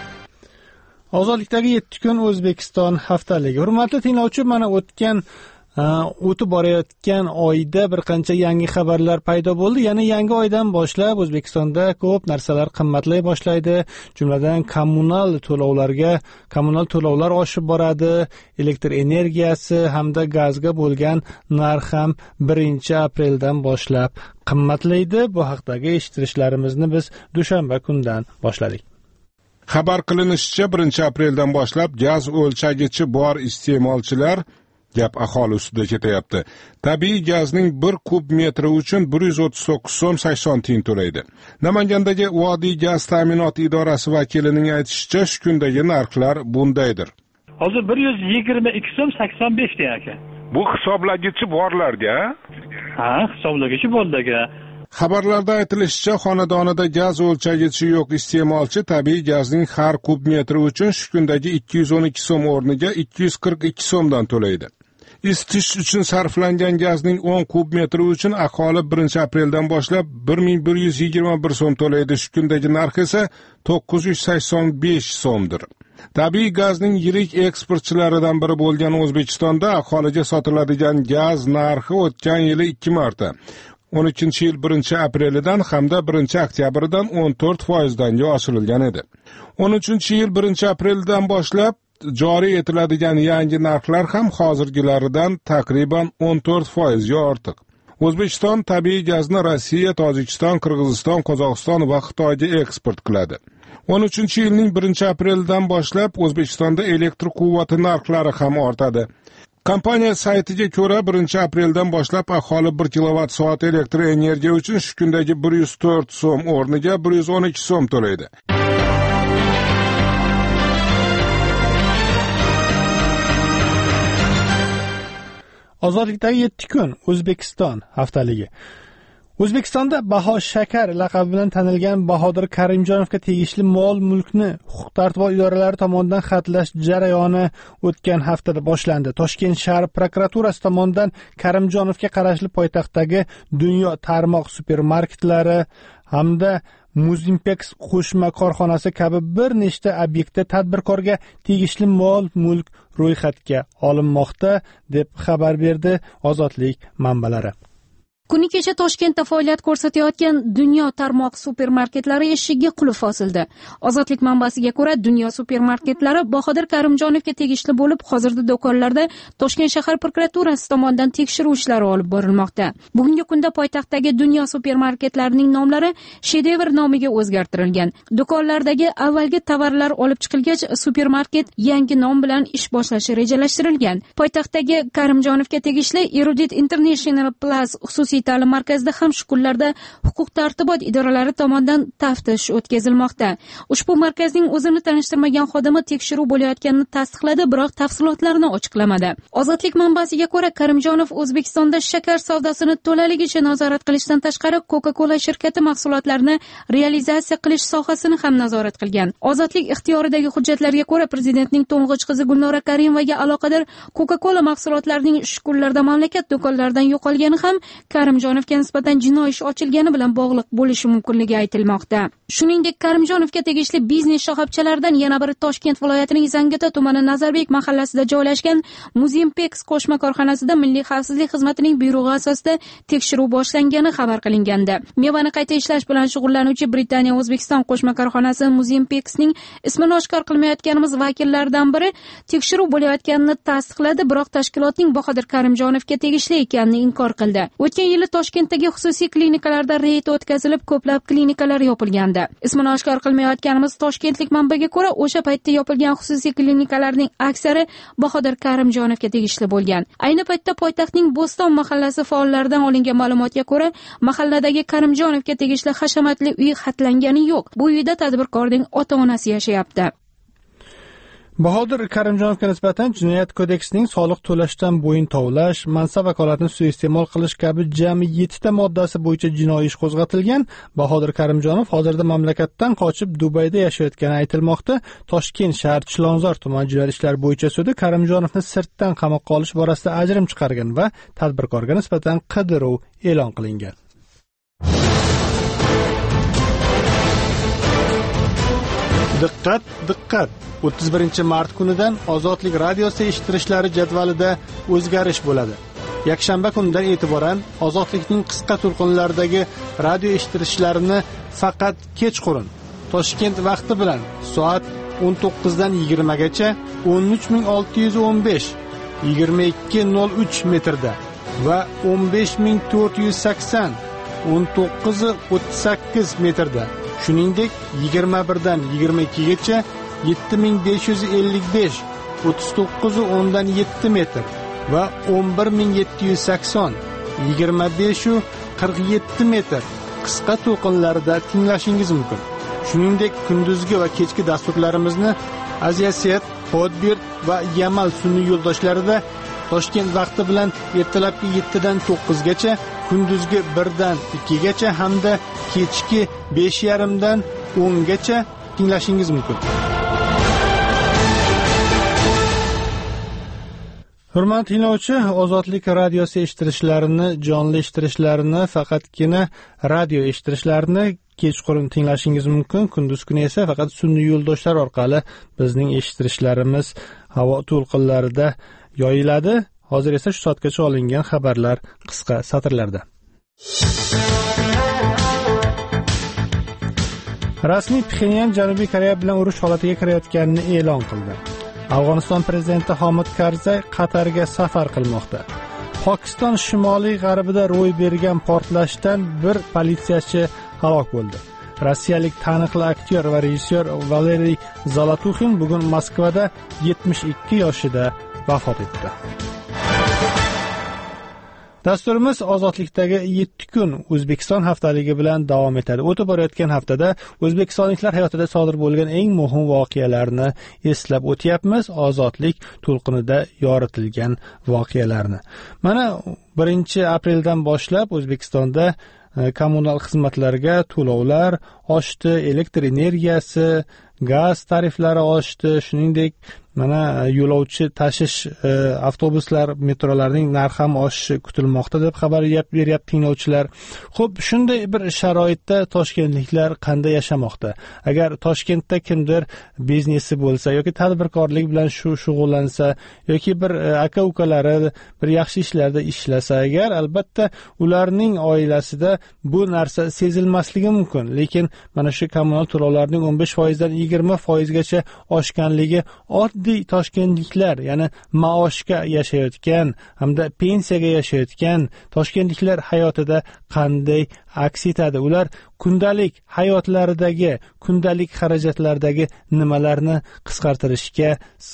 Ozodlikdagi 7 kun O'zbekiston haftaligi. Hurmatli tinglovchi, mana o'tgan o'tib borayotgan oyda bir qancha yangi xabarlar paydo bo'ldi. Ya'ni yangi oydan boshlab O'zbekistonda ko'p narsalar qimmatlay boshlaydi. Jumladan kommunal to'lovlar oshib boradi. Elektr energiyasi hamda gazga bo'lgan narx ham 1-apreldan boshlab qimmatlaydi. Bu haqdagi eshittirishlarimizni biz dushanba kundan boshladik. Xabar qilinishicha 1-apreldan boshlab gaz o'lchagichi bor iste'molchilar gap aholi ustida ketayapti. Tabiiy gazning 1 kub metri uchun 139 so'm 80 tiyin to'laydi. Namangandagi Vodiy gaz ta'minoti idorasi vakilining aytishicha, shu kundagi narxlar bundaydir. Hozir 122 so'm 85 tiyin aka. Bu hisoblagichi borlarga? Ha, hisoblagichi borlarga. Xabarlarda aytilishicha, xonadonida gaz o'lchagichi yo'q iste'molchi tabiiy gazning har kub metri uchun shu kundagi 212 so'm o'rniga 242 so'mdan to'laydi. Isitish uchun sarflangan gazning 10 kub metri uchun aholi 1-apreldan boshlab 1121 so'm to'laydi. Shu kundagi narx esa 985 so'mdir. Tabiiy gazning yirik eksportchilaridan biri bo'lgan O'zbekistonda aholiga sotiladigan gaz narxi o'tgan yili 2 marta 13-yil 1-aprelidan hamda 1-oktyabrdan 14% oshirilgan edi. 13-yil 1-apreldan boshlab joriy etiladigan yangi narxlar ham hozirgilaridan takriban 14% ortiq. O'zbekiston tabiiy gazni Rossiya, Tojikiston, Qirg'iziston, Qozog'iston va Xitoyga eksport qiladi. 13-yilning 1-aprelidan boshlab O'zbekistonda elektr quvvati narxlari ham ortadi. Kompaniya saytiga ko'ra 1-apreldan boshlab aholi 1 kilovat soat elektr energiya uchun shu kundagi 104 so'm o'rniga 112 so'm to'laydi. Ozodlikdagi 7 kun O'zbekiston haftaligi. O'zbekistonda Baho Shakar laqabi bilan tanilgan Bahodir Karimjonovga tegishli mol-mulkni huquq-tartibot idoralari tomonidan xatlash jarayoni o'tgan haftada boshlandi. Toshkent shahar prokuraturasi tomonidan Karimjonovga qarashli poytaxtdagi Dunyo tarmoq supermarketlari hamda Muzimpex qo'shma korxonasi kabi bir nechta obyektda tadbirkorga tegishli mol-mulk ro'yxatga olinmoqda, deb xabar berdi Ozodlik manbalari. Kuni kecha Toshkentda faoliyat ko'rsatayotgan Dunyo tarmoq supermarketlari eshigiga qulf osildi. Ozodlik manbasiga ko'ra, Dunyo supermarketlari Bahodir Karimjonovga tegishli bo'lib, hozirda do'konlarda Toshkent shahar prokuraturasi tomonidan tekshiruv ishlari olib borilmoqda. Bugungi kunda poytaxtdagi Dunyo supermarketlarining nomlari Shedevr nomiga o'zgartirilgan. Do'konlardagi avvalgi tovarlar olib chiqilgach, supermarket yangi nom bilan ish boshlashi rejalashtirilgan. Poytaxtdagi Karimjonovga tegishli Erudit International Plus xususiy ta'lim markazida ham shu kunlarda huquq-tartibot idoralari tomonidan taftish o'tkazilmoqda. Ushbu markazning o'zini tanishtirmagan xodimi tekshiruv bo'layotganini tasdiqladi, biroq tafsilotlarni ochiqlamadi. Ozodlik manbasiga ko'ra, Karimjonov O'zbekistonda shakar savdosini to'laligicha nazorat qilishdan tashqari Coca-Cola shirkati mahsulotlarini realizatsiya qilish sohasini ham nazorat qilgan. Ozodlik ixtiyoridagi hujjatlarga ko'ra, prezidentning to'ng'ich qizi Gulnora Karimovaga aloqador Coca-Cola mahsulotlarining shu kunlarda mamlakat do'konlaridan yo'qolgani ham Karimjonovga nisbatan jinoiy ish ochilgani bilan bog'liq bo'lishi mumkinligi aytilmoqda. Shuningdek, Karimjonovga tegishli biznes shoxobchalaridan yana biri Toshkent viloyatining Zangiota tumani Nazarbek mahallasida joylashgan Muzimpex qo'shma korxonasida Milliy xavfsizlik xizmatining buyrug'i asosida tekshiruv boshlangani xabar qilingandi. Mevani qayta ishlash bilan shug'ullanuvchi Britaniya O'zbekiston qo'shma korxonasi Muzimpexning ismini oshkor qilmayotganimiz vakillaridan biri tekshiruv bo'layotganini tasdiqladi, biroq tashkilotning Bahodir Karimjonovga tegishli ekanini inkor qildi. O'tgan yili Toshkentdagi xususiy klinikalarda reyd o'tkazilib, ko'plab klinikalar yopilgandi. Ismini oshkor qilmayotganimiz toshkentlik manbaga ko'ra, o'sha paytda yopilgan xususiy klinikalarning aksari Bahodir Karimjonovga tegishli bo'lgan. Ayni paytda poytaxtning Bo'ston mahallasi faollaridan olingan ma'lumotga ko'ra, mahalladagi Karimjonovga tegishli hashamatli uy xatlangani yo'q. Bu uyda tadbirkorning ota-onasi yashayapti. Bahodir Karimjonovga nisbatan Jinoyat kodeksining soliq to'lashdan bo'yin tovlash, mansab vakolatini suiiste'mol qilish kabi jami 7 ta moddasi bo'yicha jinoiy ish qo'zg'atilgan. Bahodir Karimjonov hozirda mamlakatdan qochib Dubayda yashayotgani aytilmoqda. Toshkent shahar Chilonzor tuman jinoiy ishlar bo'yicha sudi Karimjonovni sirtdan qamoqqa olish borasida ajrim chiqargan va tadbirkorga nisbatan qidiruv e'lon qilingan. Diqqat, diqqat! 31-mart kunidan Ozodlik radiosi eshittirishlari jadvalida o'zgarish bo'ladi. Yakshanba kunidan e'tiboran Ozodlikning qisqa to'lqinlaridagi radio eshittirishlarini faqat kechqurun Toshkent vaqti bilan soat 19 dan 20 gacha 13615 22:03 metrda va 15480 19:38 metrda, shuningdek 21 dan 22 gacha 7555 39:10 metr va 11780 25:47 metr qisqa to'lqinlarida tinglashingiz mumkin. Shuningdek, kunduzgi va kechki dasturlarimizni Aziyaset, Podbir va Yamal sun'iy yo'ldoshlarida Toshkent vaqti bilan ertalabki 7 dan 9 gacha, kunduzgi 1 dan 2 gacha hamda kechki 5:30 dan 10 gacha tinglashingiz mumkin. Hurmatli tinglovchi, Ozodlik radiosi eshittirishlarini, jonli eshittirishlarini, faqatgina radio eshittirishlarini kechqurun tinglashingiz mumkin. Kunduz kuni esa faqat sun'iy yo'ldoshlar orqali bizning eshittirishlarimiz havo to'lqinlarida yoyiladi. Hozir esa shu soatgacha olingan xabarlar qisqa satrlarda. Rasmiy Pxenyan Janubiy Koreya bilan urush holatiga kirayotganini e'lon qildi. Afg'oniston prezidenti Hamid Karzay Qatarga safar qilmoqda. Pokiston shimoliy g'arbida ro'y bergan portlashdan bir politsiyachi halok bo'ldi. Rossiyalik taniqli aktyor va rejissyor Valeriy Zolotuxin bugun Moskvada 72 yoshida vafot etdi. Dasturimiz Ozodlikdagi 7 kun O'zbekiston haftaligi bilan davom etadi. O'tib borayotgan haftada o'zbekistonliklar hayotida sodir bo'lgan eng muhim voqealarni eslab o'tyapmiz. Ozodlik to'lqinida yoritilgan voqealarni. Mana 1-apreldan boshlab O'zbekistonda kommunal xizmatlarga to'lovlar oshdi, elektr energiyasi, gaz tariflari oshdi, shuningdek mana yo'lovchi tashish avtobuslar, metrolarning narxi ham oshishi kutilmoqda deb xabar beryapti tinglovchilar. Xo'p, shunday bir sharoitda toshkentliklar qanday yashamoqda? Agar Toshkentda kimdir biznesi bo'lsa yoki tadbirkorlik bilan shug'ullansa yoki bir aka-ukalari bir yaxshi ishlarda ishlasa, agar albatta ularning oilasida bu narsa sezilmasligi mumkin. Lekin mana shu kommunal to'lovlarning 15% dan 20% gacha oshganligi oddiy toshkentliklar, ya'ni maoshga yashayotgan hamda pensiyaga yashayotgan toshkentliklar hayotida qanday aks etadi? Ular kundalik hayotlaridagi, kundalik xarajatlardagi nimalarni qisqartirishga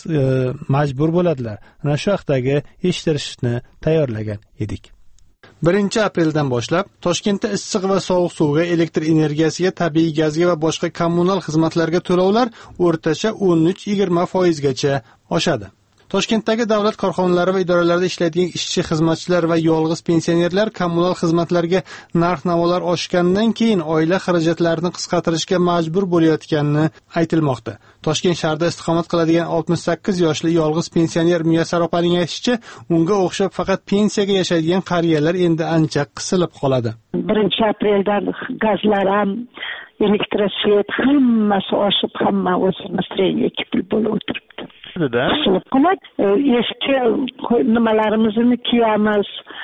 majbur bo'ladilar? Ana shu haqdagi eshittirishni tayyorlagan edik. 1-apreldan boshlab Toshkentda issiq va sovuq suvga, elektr energiyasiga, tabiiy gazga va boshqa kommunal xizmatlarga to'lovlar o'rtacha 13-20% gacha oshadi. Toshkentdagi davlat korxonalari va idoralarida ishlaydigan ishchi, xizmatchilar va yolg'iz pensionerlar kommunal xizmatlarga narx-navolar oshgandan keyin oila xarajatlarini qisqartirishga majbur bo'layotganini aytilmoqda. Toshkent shahrida istiqomat qiladigan 68 yoshli yolg'iz pensioner Muyassar opaning aytishicha, unga o'xshab faqat pensiyaga yashaydigan qariyalar endi ancha qisilib qoladi. 1-apreldan gazlar ham, elektrosvet hammasi oshib, hamma o'z настроение kipil bo'lib o'tiribdi. Qisilib qoladi. Eski nimalarimizni kiyamiz,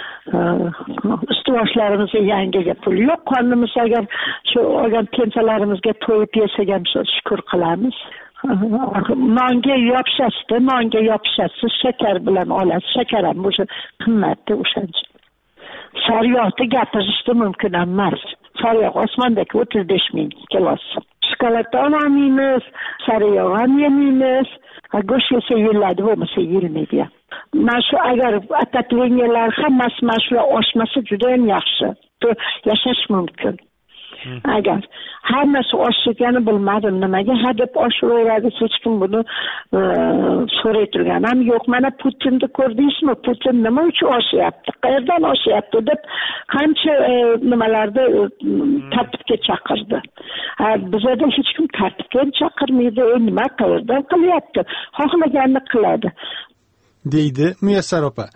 ustuvoshlarimizga yangiga pul yo'q. Qonimiz agar shu olgan pensiyalarimizga to'yib yesak ham shukr qilamiz. Nonga yopishasiz, shakar bilan olasiz. Shakar ham o'sha qimmatda o'shancha. Sariyog'da gapirishda mumkin emas. Sariyog' osmondagi 35 ming kilosi. Shokolad olmaymiz, sariyog' ham yemaymiz. Go'sht yesa yillaydi, bo'lmasa yilmaydi. Mana shu agar atlatlenyalar hammasi mana shular oshmasa juda ham yaxshi. Yashash mumkin. Agar hammasi oshishini bilmadim, nimaga hadeb oshaveradi, hech kim buni so'ray turgan ham yo'q. Mana Putinni ko'rdingizmi? Putin nima uchun oshyapti? Qayerdan oshyapti deb qancha nimalarda tartibga chaqirdi. Bizda hech kim tartibga chaqirmaydi, nima qayerdan qilyapti? Xohlaganini qiladi, deydi Muyassar opa.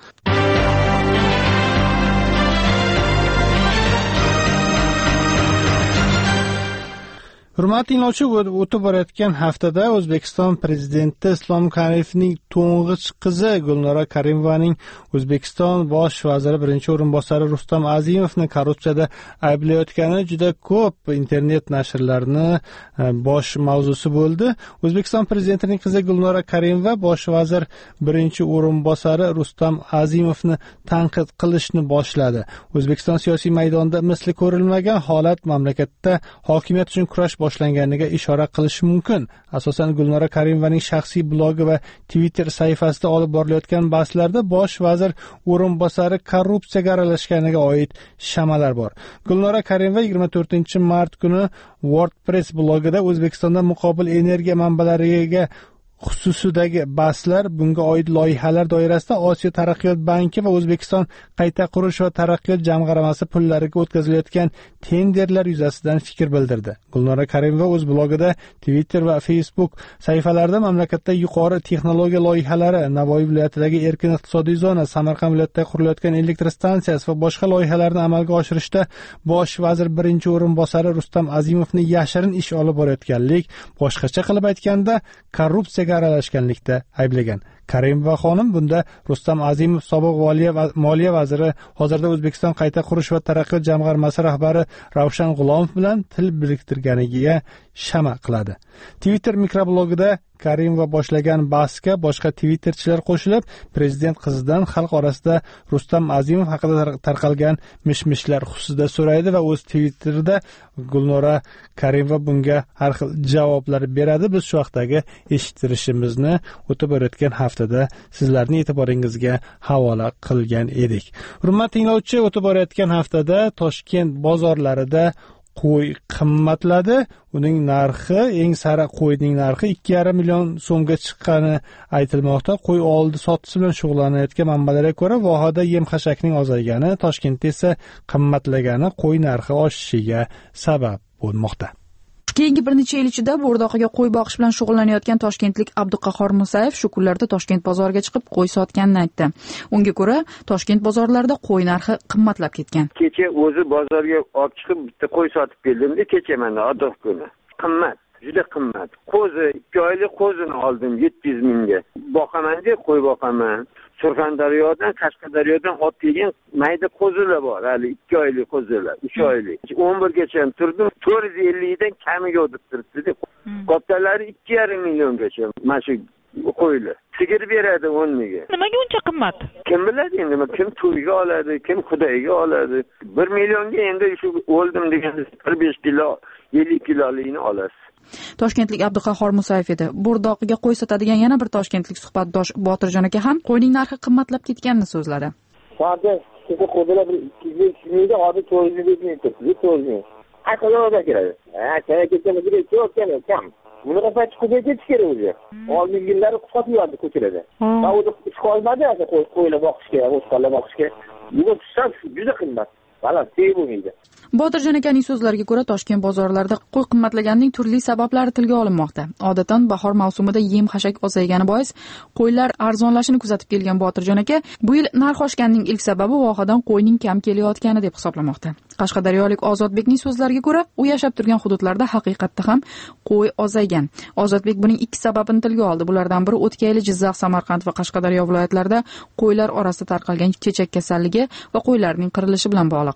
Hurmatli tinglovchilar, o'tib borayotgan haftada O'zbekiston prezidenti Islom Karimovning to'ng'ich qizi Gulnora Karimovaning O'zbekiston bosh vaziri birinchi o'rinbosari Rustam Azimovni korrupsiyada ayblayotgani juda ko'p internet nashrlarni bosh mavzusi bo'ldi. O'zbekiston prezidentining qizi Gulnora Karimova bosh vazir birinchi o'rinbosari Rustam Azimovni tanqid qilishni boshladi. O'zbekiston siyosiy maydonida misli ko'rilmagan holat mamlakatda hokimiyat uchun kurash boshlanganiga ishora qilish mumkin. Asosan Gulnora Karimovaning shaxsiy blogi va Twitter sahifasida olib borilayotgan bahslarda bosh vazir o'rinbosari korrupsiyaga aralashganiga oid shamalar bor. Gulnora Karimova 24-mart kuni WordPress blogida O'zbekistonda muqobil energiya manbalariga xususidagi bahslar, bunga oid loyihalar doirasida Osiyo taraqqiyot banki va O'zbekiston qayta qurish va taraqqiyot jamg'armasi pullariga o'tkazilayotgan tenderlar yuzasidan fikr bildirdi. Gulnora Karimova o'z blogida, Twitter va Facebook sahifalarida mamlakatda yuqori texnologiya loyihalari, Navoiy viloyatidagi erkin iqtisodiy zona, Samarqand viloyatida qurilayotgan elektr stansiyasi va boshqa loyihalarni amalga oshirishda bosh vazir birinchi o'rinbosari Rustam Azimovni yashirin ish olib borayotganlik, boshqacha qilib aytganda, korrupsiyaga aralashganlikda ayblagan. Karimova xonim bunda Rustam Azimov sobiq moliya vaziri, hozirda O'zbekiston qayta qurish va taraqqiyot jamg'armasi rahbari Ravshan G'ulomov bilan til biriktirganiga shama qiladi. Twitter mikroblogida Karimova boshlagan bahsga boshqa twitterchilar qo'shilib, prezident qizidan xalq orasida Rustam Azimov haqida tarqalgan mishmishlar xususida so'raydi va o'z Twitterida Gulnora Karimova bunga har xil javoblar beradi. Biz shu vaqtdagi eshittirishimizni o'tib o'tgan haftada sizlarning e'tiboringizga havola qilgan edik. Hurmatli tinglovchi, o'tib o'tgan haftada Toshkent bozorlarida qo'y qimmatladi. Uning narxi, eng sara qo'yning narxi 2,5 million so'mga chiqqani aytilmoqda. Qo'y oldi sotisi bilan shug'ullanayotgan manbalarga ko'ra, vohada yem-xashakning ozaygani, Toshkentda esa qimmatlagani qo'y narxi oshishiga sabab bo'lmoqda. Keyingi bir necha yil ichida bo'rdoqiga qo'y boqish bilan shug'ullanayotgan toshkentlik Abduqahhor Musayev shu kunlarda Toshkent bozoriga chiqib qo'y sotganini aytdi. Unga ko'ra, Toshkent bozorlarida qo'y narxi qimmatlab ketgan. Kecha o'zi bozorga olib chiqib bitta qo'y sotib keldim-da, kecha mana odoq kuni. Qimmat, juda qimmat. Qo'zi 2 oylik qo'zini oldim 700 mingga. Boqaman deb qo'y boqaman. Surxondaryodan, Qashqadaryodan olib kelgan mayda qo'zilar bor, hali 2 oylik qo'zilar, 3 oylik. 11 gacha turdim, 450 dan kamiga o'tib turibdi. Qoptalari 2,5 milliongacha mana shu qo'ylar. Sigir beradi 10 mingga. Nimaga uncha qimmat? Kim biladi endi, kim to'yga oladi, kim xudoga oladi. 1 millionga endi shu o'ldim degan 45 kilo, 50 kilolikni olasiz. Toshkentlik Abduqahhor Musayev edi. Bo'rdoqiga qo'y sotadigan yana bir toshkentlik suhbatdosh Botirjon aka ham qo'yning narxi qimmatlab ketganini so'zladi. Hozir siz qo'ylar 200 mingga, hozir 400 ming turibdi, 400 ming. Aqlga kiradi. Aka ketganda juda ko'p kam. Buni qafat qo'yga ketish kerak o'zi. Oldingi yillari qisqatib yurdi ko'chalarda. Va o'zi ish qolmadi, qo'ylar boqishga, o'sqonlar boqishga. Bu juda qimmat. Valla sevmaydi. Botirjon akaning so'zlariga ko'ra, Toshkent bozorlarida qo'y qimmatlaganining turli sabablari tilga olinmoqda. Odatdan bahor mavsumida yem-xashak ozaygani bois qo'ylar arzonlashini kuzatib kelgan Botirjon aka, bu yil narx oshganining ilk sababi vohadan qo'yning kam kelayotgani deb hisoblamoqda. Qashqadaryolik Ozodbekning so'zlariga ko'ra, u yashab turgan hududlarda haqiqatda ham qo'y ozaygan. Ozodbek buning ikki sababini tilga oldi. Bulardan biri O'tkayli, Jizzax, Samarqand va Qashqadaryo viloyatlarida qo'ylar orasida tarqalgan chechak kasalligi va qo'ylarning qirilishi bilan bog'liq.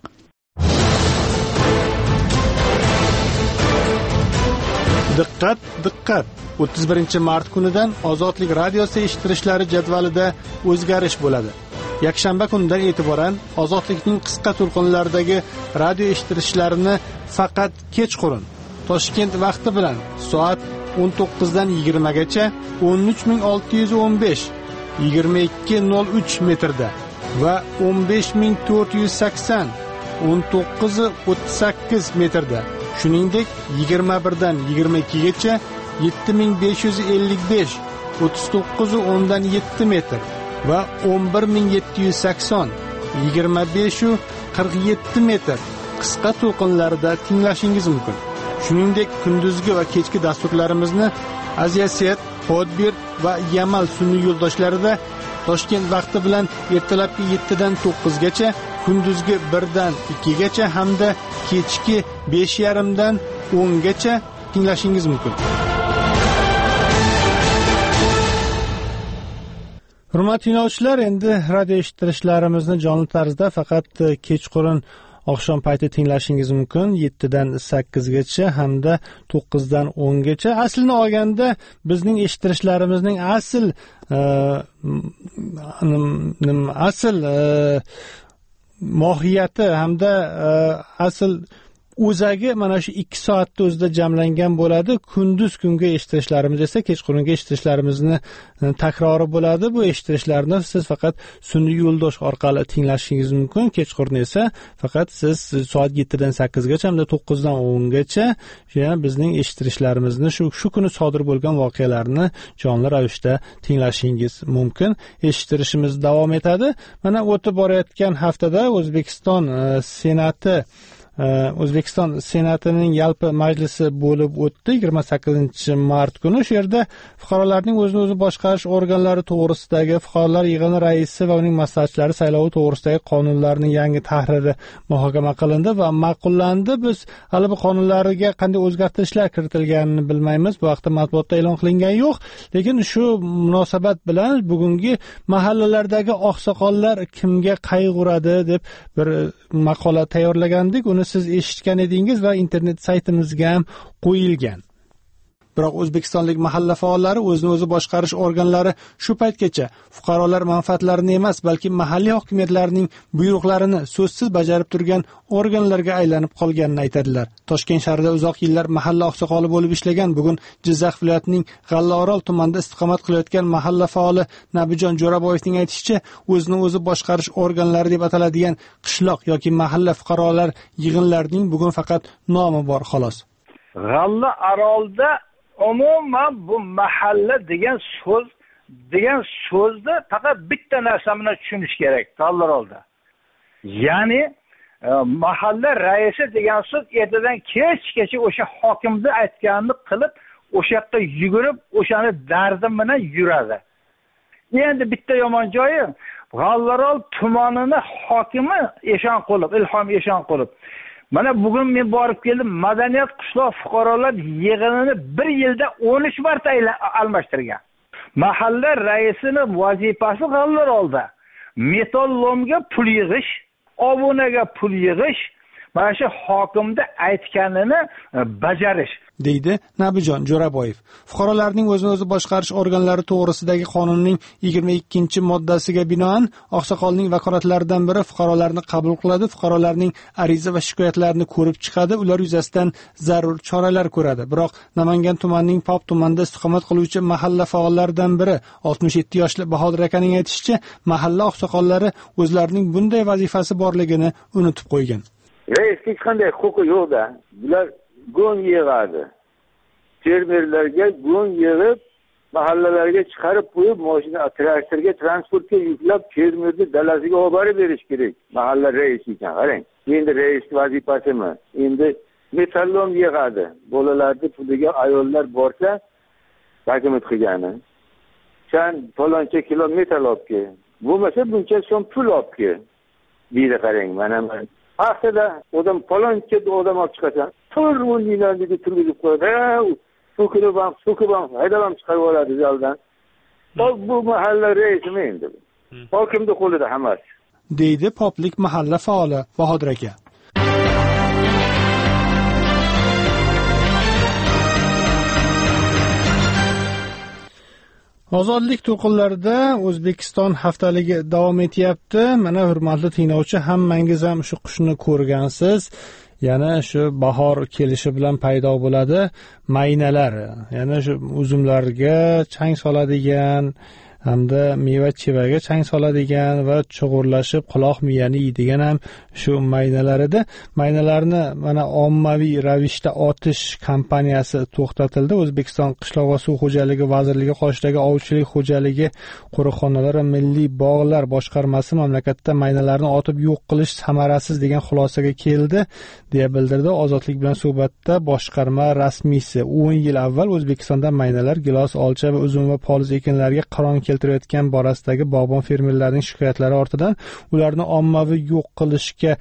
Diqqat, diqqat! 31-mart kunidan Ozodlik radiosi eshittirishlari jadvalida o'zgarish bo'ladi. Yakshanba kunidan e'tiboran Ozodlikning qisqa to'lqinlaridagi radio eshittirishlarini faqat kechqurun, Toshkent vaqti bilan soat 19 dan 20 gacha 13615 22:03 metrda va 15480 19:38 metrda, shuningdek 21 dan 22 gacha 7555 39:10 metr va 11780 25:47 metr qisqa to'lqinlarida tinglashingiz mumkin. Shuningdek, kunduzgi va kechki dasturlarimizni Aziyaset, Podbir va Yamal sun'iy yo'ldoshlarida Toshkent vaqti bilan ertalabki 7 dan 9 gacha, kunduzgi 1 dan 2 gacha hamda kechki 5:30 dan 10 gacha tinglashingiz mumkin. Hurmatli tinglovchilar, endi radio eshittirishlarimizni jonli tarzda faqat kechqurun oqshom payti tinglashingiz mumkin 7 dan 8 gacha hamda 9 dan 10 gacha. Aslini olganda bizning eshittirishlarimizning asl mohiyati hamda asl o'zagi mana shu 2 soatda o'zida jamlangan bo'ladi. Kunduz kunga eshittirishlarimiz esa kechqurunga eshittirishlarimizni takrori bo'ladi. Bu eshittirishlarni siz faqat sun'iy yo'ldosh orqali tinglashingiz mumkin. Kechqurun esa faqat siz soat 7 dan 8 gacha hamda 9 dan 10 gacha bizning eshittirishlarimizni shu kuni sodir bo'lgan voqealarni jonli ravishda tinglashingiz mumkin. Eshittirishimiz davom etadi. Mana o'tib borayotgan haftada O'zbekiston Senatining yalpi majlisi bo'lib o'tdi 28-mart kuni. Shu yerda fuqarolarning o'zini o'zi boshqarish organlari to'g'risidagi fuqarolar yig'ini raisi va uning maslahatchilari saylovi to'g'risidagi qonunlarning yangi tahriri muhokama qilindi va ma'qullandi. Biz hali bu qonunlarga qanday o'zgartirishlar kiritilganini bilmaymiz. Bu haqda matbuotda e'lon qilingan yo'q. Lekin shu munosabat bilan bugungi mahallalardagi oqsoqollar kimga qayg'uradi deb bir maqola tayyorlagandik. Uni siz eshitgan edingiz va internet saytimizga ham qo'yilgan. Biroq o'zbekistonlik mahalla faollari o'zini o'zi boshqarish organlari shu paytgacha fuqarolar manfaatlarini emas, balki mahalliy hokimiyatlarning buyruqlarini so'zsiz bajarib turgan organlarga aylanib qolganini aytadilar. Toshkent shahrida uzoq yillar mahalla oqsoqoli bo'lib ishlagan, bugun Jizzax viloyatining G'allaorol tumanida istiqomat qilayotgan mahalla faoli Nabijon Jo'raboyevning aytishicha, o'zini o'zi boshqarish organlari deb ataladigan qishloq yoki mahalla fuqarolar yig'inlarining bugun faqat nomi bor xolos. G'allaorolda umuman bu mahalla degan so'zni faqat bitta narsa bilan tushunish kerak G'allaorolda. Ya'ni mahalla raisi degan so'z ertadan kechgacha o'sha hokimni aytganini qilib, o'sha yoqqa yugurib, o'shani dardi bilan yuradi. Endi bitta yomon joyi G'allaorol tumanining hokimi Ilhom Eshonqulov. Mana bugun men borib keldim, madaniyat qishloq fuqarolar yig'inini 1 yilda 13 marta almashtirgan. Mahalla raisining vazifasi G'allaorolda metallomga pul yig'ish, obunaga pul yig'ish, mana shu hokimda aytganini bajarish, deydi Nabijon Jo'raboyev. Fuqarolarning o'zini o'zi boshqarish organlari to'g'risidagi qonunning 22-moddasiga binoan oqsoqolning vakolatlaridan biri fuqarolarni qabul qiladi, fuqarolarning ariza va shikoyatlarini ko'rib chiqadi, ular yuzasidan zarur choralar ko'radi. Biroq Namangan tumanining Pop tumanida istiqomat qiluvchi mahalla faollaridan biri 67 yoshli Bahodir akaning aytishicha, mahalla oqsoqollari o'zlarining bunday vazifasi borligini unutib qo'ygan. Reisga hech qanday huquqi yo'q-da. Bular go'ng yig'adi. Fermerlarga go'ng yig'ib, mahallalarga chiqarib qo'yib, mashina, traktorga, transportga yuklab, fermerni dalasiga olib borib berish kerak. Mahalla raisi ekan, qarang. Endi rais vazifasimi? Endi metallom yig'adi. Bolalarning puliga ayollar borsa, taklif qilgani. Sen faloncha kilometr olib kel. Bo'lmasa buncha so'm pul olib kel. Deydi, qarang, mana aslida odam faloncha odam olib chiqasan, turg'unliklarni turg'izib qo'yadi. So'kib ham, haydab ham chiqarib oladi zaldan. Bu mahalla raisimi endi? Hokimning qo'lida hammasi. Deydi poplik mahalla faoli Bahodir aka. Ozodlik to'lqinlarida O'zbekiston haftaligi davom etyapti. Mana hurmatli tinglovchi, hammangiz ham shu qushni ko'rgansiz. Yana shu bahor kelishi bilan paydo bo'ladi maynalar. Yana shu uzumlarga chang soladigan hamda meva-chevaga chang soladigan va chug'urlashib quloq miyani yeydigan ham shu maynalar edi. Maynalarni mana ommaviy ravishda otish kampaniyasi to'xtatildi. O'zbekiston Qishloq va suv xo'jaligi vazirligi qoshidagi ovchilik xo'jaligi qo'riqxonalar va milliy bog'lar boshqarmasi mamlakatda maynalarni otib yo'q qilish samarasiz degan xulosaga keldi, deya bildirdi. Ozodlik bilan suhbatda boshqarma rasmiysi 10 yil avval O'zbekistonda maynalar, gilos, olcha va uzum va poliz ekinlariga qiron keltirayotgan borasidagi bog'bon fermerlarning shikoyatlari ortidan ularni ommaviy yo'q qilishga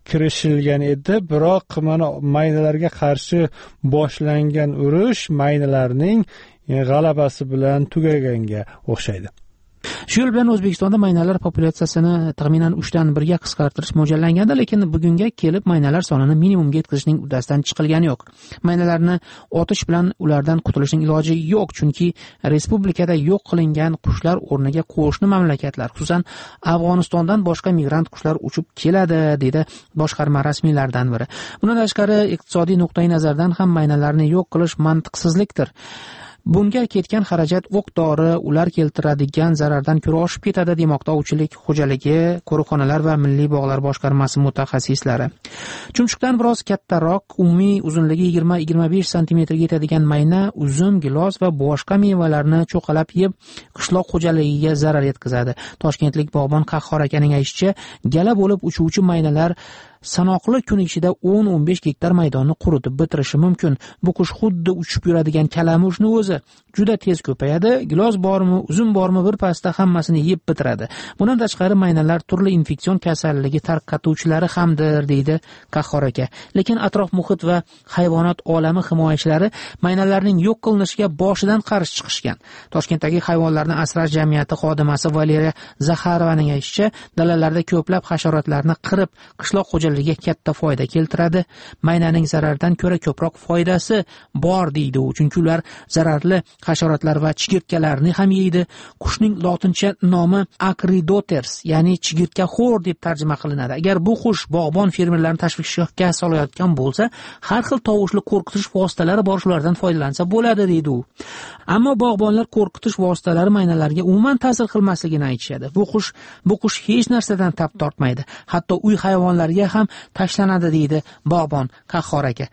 kirishilgan edi, biroq mana maynalarga qarshi boshlangan urush maynalarning g'alabasi bilan tugaganga o'xshaydi. Shu yo'l bilan O'zbekistonda maynalar populyatsiyasini taxminan 3dan 1ga qisqartirish mo'ljallangandi, lekin bugunga kelib maynalar sonini minimumga yetkazishning uddasidan chiqilgani yo'q. Maynalarni otish bilan ulardan qutulishning iloji yo'q, chunki respublikada yo'q qilingan qushlar o'rniga qo'shni mamlakatlar, xususan Afg'onistondan boshqa migrant qushlar uchib keladi, dedi boshqarma rasmiylaridan biri. Bundan tashqari, iqtisodiy nuqtai nazardan ham maynalarni yo'q qilish mantiqsizlikdir. Bunga ketgan xarajat o'q-dori, ular keltiradigan zarardan ko'ra oshib ketadi, demoqda ovchilik xo'jaligi, qo'riqxonalar va milliy bog'lar boshqarmasi mutaxassislari. Chumchuqdan biroz kattaroq, umumiy uzunligi 20-25 santimetrga yetadigan mayna uzum, gilos va boshqa mevalarni cho'qalab yeb, qishloq xo'jaligiga zarar yetkazadi. Toshkentlik bog'bon Qahhor akaning aytishicha, gala bo'lib uchuvchi maynalar sanoqli kun ichida 10-15 gektar maydonni quritib bitirishi mumkin. Bu qush xuddi uchib yuradigan kalamushni o'zi. Juda tez ko'payadi, gilos bormi, uzum bormi bir pasda hammasini yeb bitiradi. Bundan tashqari maynalar turli infeksion kasalligi tarqatuvchilari hamdir, deydi Qahhor aka. Lekin atrof muhit va hayvonot olami himoyachilari maynalarning yo'q qilinishiga boshidan qarshi chiqishgan. Toshkentdagi hayvonlarni asrash jamiyati xodimasi Valeriya Zaxarovaning aytishicha, dalalarda ko'plab hasharotlarni qirib, qishloq xo'jaligiga katta foyda keltiradi. Maynaning zarardan ko'ra ko'proq foydasi bor, deydi u, chunki ular zararli hasharotlar va chigirtkalarni ham yeydi. Qushning lotincha nomi Acridoters, ya'ni chigirtkaxo'r deb tarjima qilinadi. Agar bu qush bog'bon fermerlarni tashvishga solayotgan bo'lsa, har xil tovushli qo'rqitish vositalari bor, shulardan foydalansa bo'ladi, deydi u. Ammo bog'bonlar qo'rqitish vositalari maynalarga umuman ta'sir qilmasligini aytishadi. Bu qush hech narsadan tap tortmaydi. Hatto uy hayvonlariga ham tashlanadi, deydi bog'bon Qahhor aka.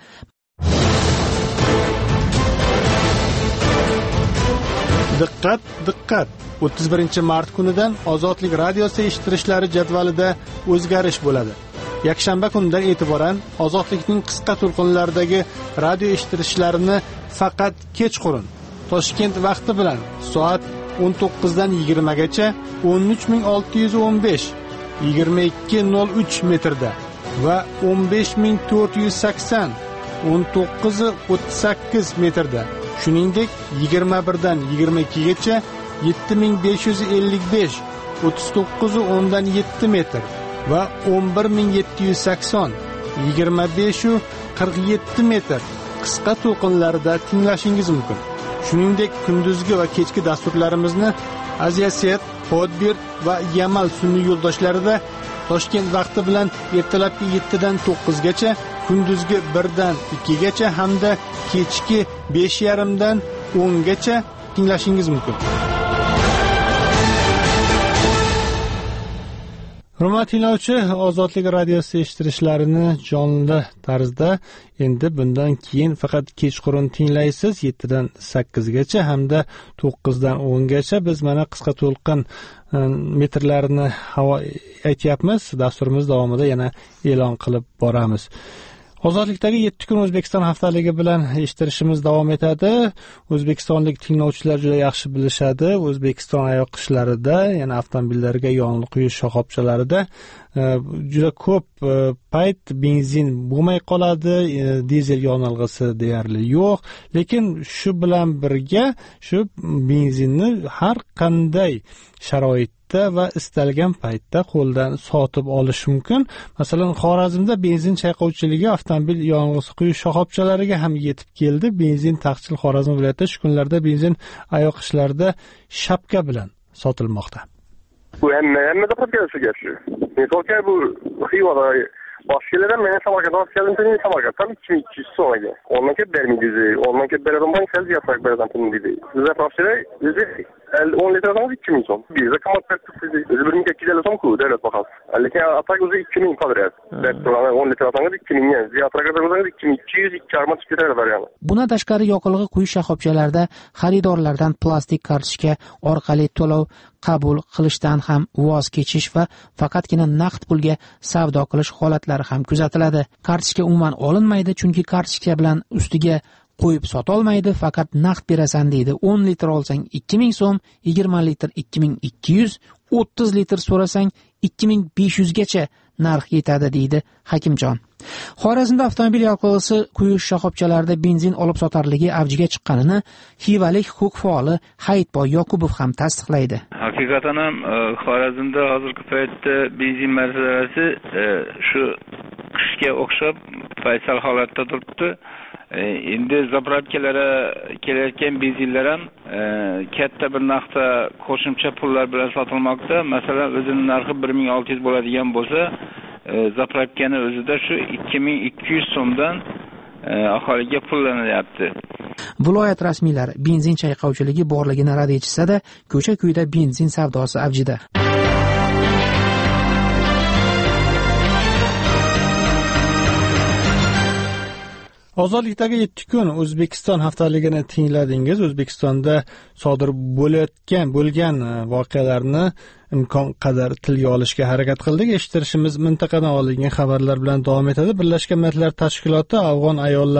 Diqqat! 31-mart kunidan Ozodlik radiosi eshittirishlari jadvalida o'zgarish bo'ladi. Yakshanba kunidan e'tiboran Ozodlikning qisqa to'lqinlaridagi radio eshittirishlarini faqat kechqurun Toshkent vaqti bilan soat 19 dan 20 gacha 13615 22:03 metrda va 15480 19:38 metrda, shuningdek 21 dan 22 gacha 7555 39:10 metr va 11780 25:47 metr qisqa to'lqinlarida tinglashingiz mumkin. Shuningdek, kunduzgi va kechki dasturlarimizni Aziyaset, Podbir va Yamal sun'iy yo'ldoshlarida Toshkent vaqti bilan ertalabki 7 dan 9 gacha, kunduzgi 1 dan 2 gacha hamda kechki 5:30 dan 10 gacha tinglashingiz mumkin. Hurmatli tinglovchi, Ozodlik radiosi eshittirishlarini jonli tarzda endi bundan keyin faqat kechqurun tinglaysiz, 7 dan 8 gacha hamda 9 dan 10 gacha. Biz mana qisqa to'lqin metrlarini aytyapmiz. Dasturimiz davomida yana e'lon qilib boramiz. Ozodlikdagi 7 kun O'zbekiston haftaligi bilan eshittirishimiz davom etadi. O'zbekistonlik tinglovchilar juda yaxshi bilishadi. O'zbekiston ayoqishlarida, ya'ni avtomobillarga yong'in quyish shoxobchalarida juda ko'p payt benzin bo'lmay qoladi, dizel yonilg'isi deyarli yo'q. Lekin shu bilan birga shu benzinni har qanday sharoitda va istalgan paytda qo'ldan sotib olish mumkin. Masalan, Xorazmda benzin chayqovchiligi avtomobil yong'in quyish shoxobchalariga ham yetib keldi. Benzin taqchil Xorazm viloyatida shu kunlarda benzin ayoqishlarida shapka bilan sotilmoqda. Bu hamma daqiqasi shu. Misol bu Xivada boshqalardan men Samarqanddan keldim, men Samarqanddan 2200 so'mga. Ondan kelib bermaydi. Ondan kelib beradigan sel yasak beradigan dedi. Sizlar topshirib, o'zi 10 litrdan 2000 so'm. Bizda qimmat siz o'zi 1200 so'm ku davlat bahası. Lekin atak o'zi 2000 qadar. Berto'lani 10 litrdan 2000 yen. Ziyotraga o'zi 2200 2 chiqarar yani. Bundan tashqari yoqilg'i quyish shoxobchalarida xaridorlardan plastik kartochka orqali to'lov qabul qilishdan ham voz kechish va faqatgina naqd pulga savdo qilish holatlari ham kuzatiladi. Kartochka umuman olinmaydi, chunki kartochka bilan ustiga qo'yib sotolmaydi, faqat naqd berasan deydi. 10 litr olsang 2000 so'm, 20 litr 2200, 30 litr so'rasang 2500 gacha narx yetadi, deydi Hakimjon. Xorazmda avtomobil yoqilg'isi quyish shoxobchalarida benzin olib sotarligi avjiga chiqqanini xivalik huquq faoli Hayitboy Yoqubov ham tasdiqlaydi. Haqiqatan ham Xorazmda hozirgi paytda benzin masalasi shu qishga o'xshab faysal holatda turibdi. Endi zapravkalara kelayotgan benzinlar ham katta bir narxda qo'shimcha pullar bilan sotilmoqda. Masalan, o'zining narxi 1600 bo'ladigan bo'lsa, zapravkani o'zida shu 2200 so'mdan aholiga pullanyapti. Viloyat rasmiylari benzin chayqovchiligi borligini rad etishsa-da, ko'cha-ko'yda benzin savdosi avjida. Ozodlikdagi 7 kun O'zbekiston haftaligini tingladingiz. O'zbekistonda sodir bo'lgan voqealarni imkon qadar tilga olishga harakat qildik. Eshittirishimiz mintaqadan olingan xabarlar bilan davom etadi. Birlashgan Millatlar Tashkiloti afg'on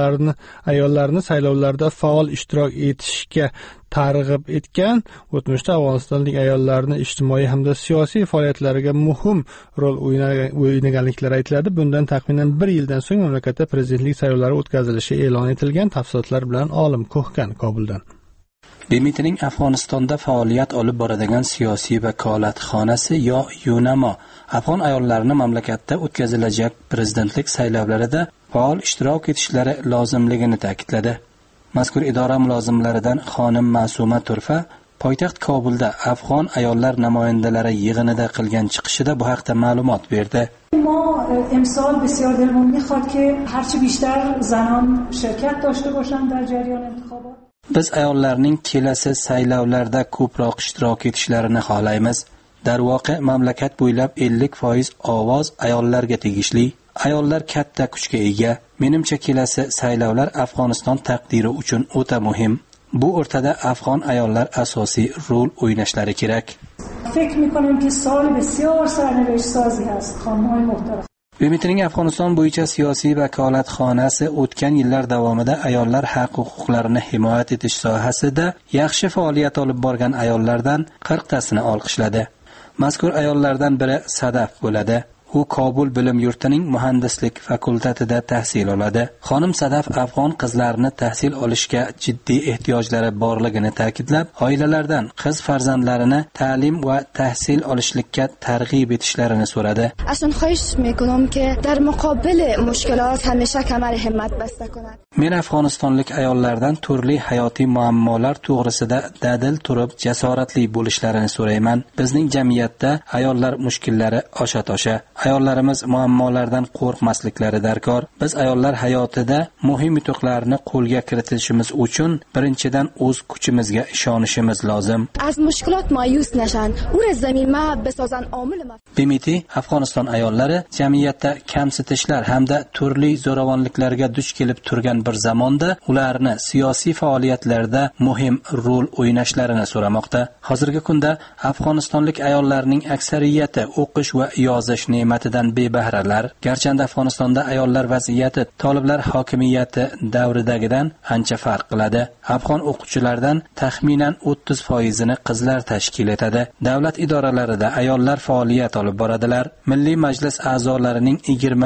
ayollarni saylovlarda faol ishtirok etishga targ'ib etgan. O'tmishda Afg'onistonlik ayollarni ijtimoiy hamda siyosiy faoliyatlariga muhim rol o'ynaganliklari aytiladi. Bundan taxminan 1 yildan so'ng mamlakatda prezidentlik saylovlari o'tkazilishi e'lon etilgan. Tafsilotlar bilan Olim Ko'hkan Kobuldan. BMTning Afg'onistonda faoliyat olib boradigan siyosiy vakolatxonasi yo YUNAMO afg'on ayollarini mamlakatda o'tkazilajak prezidentlik saylovlarida faol ishtirok etishlari lozimligini ta'kidladi. Mazkur idora mulozimlaridan xonim Ma'suma Turfa poytaxt Kobulda afg'on ayollar namoyandalari yig'inida qilgan chiqishida bu haqda ma'lumot berdi. ما امسال بسیار دلمون میخواد که هرچی بیشتر زنان شرکت داشته باشند در جریان انتخابات. Biz ayollarning kelasi saylovlarda ko'proq ishtirok etishlarini xohlaymiz. Darvoqe mamlakat bo'ylab 50% ovoz ayollarga tegishli. Ayollar katta kuchga ega. Menimcha kelasi saylovlar Afg'oniston taqdiri uchun o'ta muhim. Bu o'rtada afg'on ayollar asosiy rol o'ynashlari kerak. فکر می‌کنم که سال بسیار سرنوشت‌سازی هست خانم‌های محترم. BMTning Afg'oniston bo'yicha siyosiy vakolatxonasi o'tgan yillar davomida ayollar haq-huquqlarini himoya etish sohasida yaxshi faoliyat olib borgan ayollardan 40 tasini olqishladi. Mazkur ayollardan biri Sadaf bo'ladi. U Kobul bilim yurtining muhandislik fakultetida tahsil oladi. Xonim Sadaf afg'on qizlarini tahsil olishga jiddiy ehtiyojlari borligini ta'kidlab, oilalardan qiz farzandlarini ta'lim va tahsil olishlikka targ'ib etishlarini so'radi. Aslan xohish میکنم که در مقابل مشکلات همیشه کمر همت بسته کند. Men afg'onistonlik ayollardan turli hayotiy muammolar to'g'risida dadil turib, jasoratli bo'lishlarini so'rayman. Bizning jamiyatda ayollar mushkillari osha-tosha. Ayollarimiz muammolardan qo'rqmasliklari darkor. Biz ayollar hayotida muhim yutuqlarni qo'lga kiritishimiz uchun birinchidan o'z kuchimizga ishonishimiz lozim. Az mushkulot ma'yus nashan, u zaminma besozan omil BMT Afg'oniston ayollari jamiyatda kamsitishlar hamda turli zo'ravonliklarga duch kelib turgan bir zamonda ularni siyosiy faoliyatlarda muhim rol o'ynashlarini so'ramoqda. Hozirgi kunda Afg'onistonlik ayollarning aksariyati o'qish va yozish ne'matidan bebahralar. Garchanda Afg'onistonda ayollar vaziyati toliblar hokimiyati davridagidan ancha farq qiladi. Afg'on o'quvchilardan taxminan 30%ni qizlar tashkil etadi. Davlat idoralarida ayollar faoliyat olib boradilar. Milliy majlis a'zolarining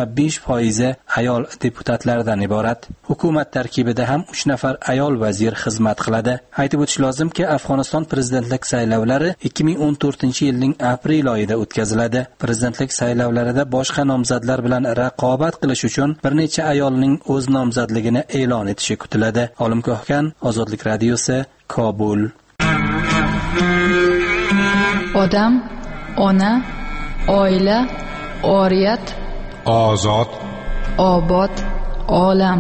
25% ayol deputatlardan iborat. Hukumat tarkibida ham 3 nafar ayol vazir xizmat qiladi. Aytib o'tish lozimki, Afg'oniston prezidentlik saylovlari 2014-yilning aprel oyida o'tkaziladi. Prezidentlik saylovlarida boshqa nomzodlar bilan raqobat qilish uchun bir necha ayolning o'z nomzodligini e'lon etishi kutiladi. Olim Ko'hkan, Ozodlik radiosi, Kobul. Odam, ona, oila, oriyat, ozod, obod, olam.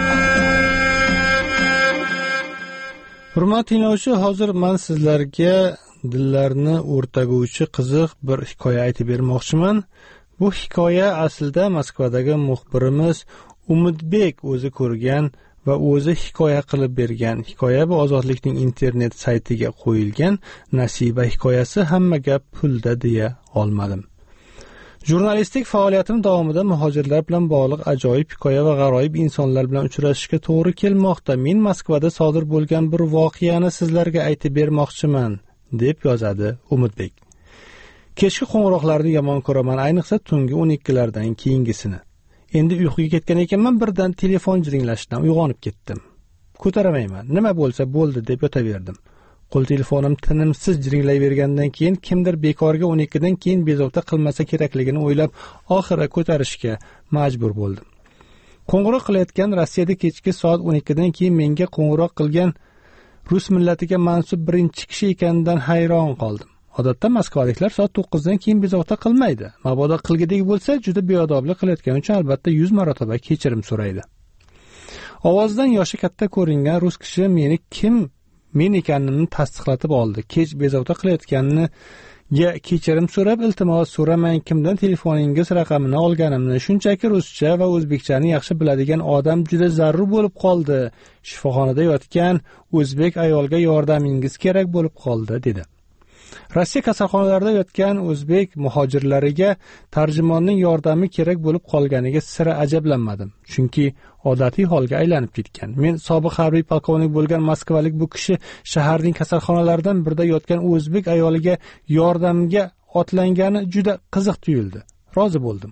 Hurmatli tinglovchi, hozir men sizlarga dillarni o'rtaguvchi qiziq bir hikoya aytib bermoqchiman. Bu hikoya aslida Moskvadagi muxbirimiz Umidbek o'zi ko'rgan va o'zi hikoya qilib bergan. Hikoya bu Ozodlikning internet saytiga qo'yilgan. Nasiba hikoyasi hamma gap pulda deya olmadim. Jurnalistik faoliyatim davomida muhojirlar bilan bog'liq ajoyib hikoya va g'aroyib insonlar bilan uchrashishga to'g'ri kelmoqda. Men Moskvada sodir bo'lgan bir voqeani sizlarga aytib bermoqchiman, deb yozadi Umidbek. Kechki qo'ng'iroqlarni yomon ko'raman, ayniqsa tungi 12lardan keyingisini. Endi uyquga ketgan ekanman, birdan telefon jiringlashidan uyg'onib ketdim. Ko'taramayman. Nima bo'lsa bo'ldi deb yotaverdim. Qo'l telefonim tinimsiz jiringlayvergandan keyin kimdir bekorga 12dan keyin bezovta qilmasa kerakligini o'ylab, oxiri ko'tarishga majbur bo'ldim. Qo'ng'iroq qilayotgan Rossiyada kechki soat 12dan keyin menga qo'ng'iroq qilgan rus millatiga mansub birinchi kishi ekanidan hayron qoldim. Odatda Moskvaliklar soat 9dan keyin bezovta qilmaydi. Mabodo qilgidek bo'lsa, juda beodoblik qilayotgani uchun albatta 100 marotaba kechirim so'raydi. Ovozdan yoshi katta ko'ringan rus kishi men ekanimni tasdiqlatib oldi. Kech bezovta qilayotganini kechirim so'rab, iltimos so'ramang, kimdan telefoningiz raqamini olganimni, shunchaki ruscha va o'zbekchani yaxshi biladigan odam juda zarur bo'lib qoldi. Shifoxonada yotgan o'zbek ayolga yordamingiz kerak bo'lib qoldi, dedi. Rossiya kasalxonalarida yotgan o'zbek muhojirlariga tarjimonning yordami kerak bo'lib qolganiga sira ajablanmadim, chunki odatiy holga aylanib ketgan. Men sobiq harbiy polkovnik bo'lgan moskvalik bu kishi shaharning kasalxonalaridan birida yotgan o'zbek ayoliga yordamga otlangani juda qiziq tuyuldi. Rozi bo'ldim.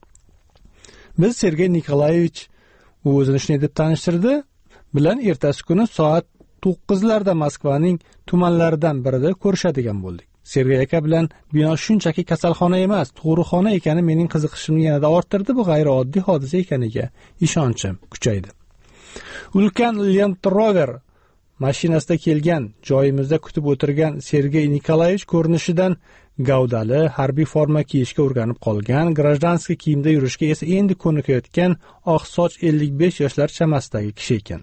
Biz Sergey Nikolayevich o'zini shunday deb tanishtirdi bilan ertasi kuni soat 9larda Moskvaning tumanlaridan birida ko'rishadigan bo'ldik. Sergey aka bilan bino shunchaki kasalxona emas, tug'ruqxona ekani mening qiziqishimni yanada orttirdi. Bu g'ayrioddiy hodisa ekaniga ishonchim kuchaydi. Ulkan Land Rover mashinasida kelgan, joyimizda kutib o'tirgan Sergey Nikolayevich ko'rinishidan gavdali, harbiy forma kiyishga o'rganib qolgan, grajdanskiy kiyimda yurishga esa endi ko'nikayotgan oq soch 55 yoshlar chamasidagi kishi ekan.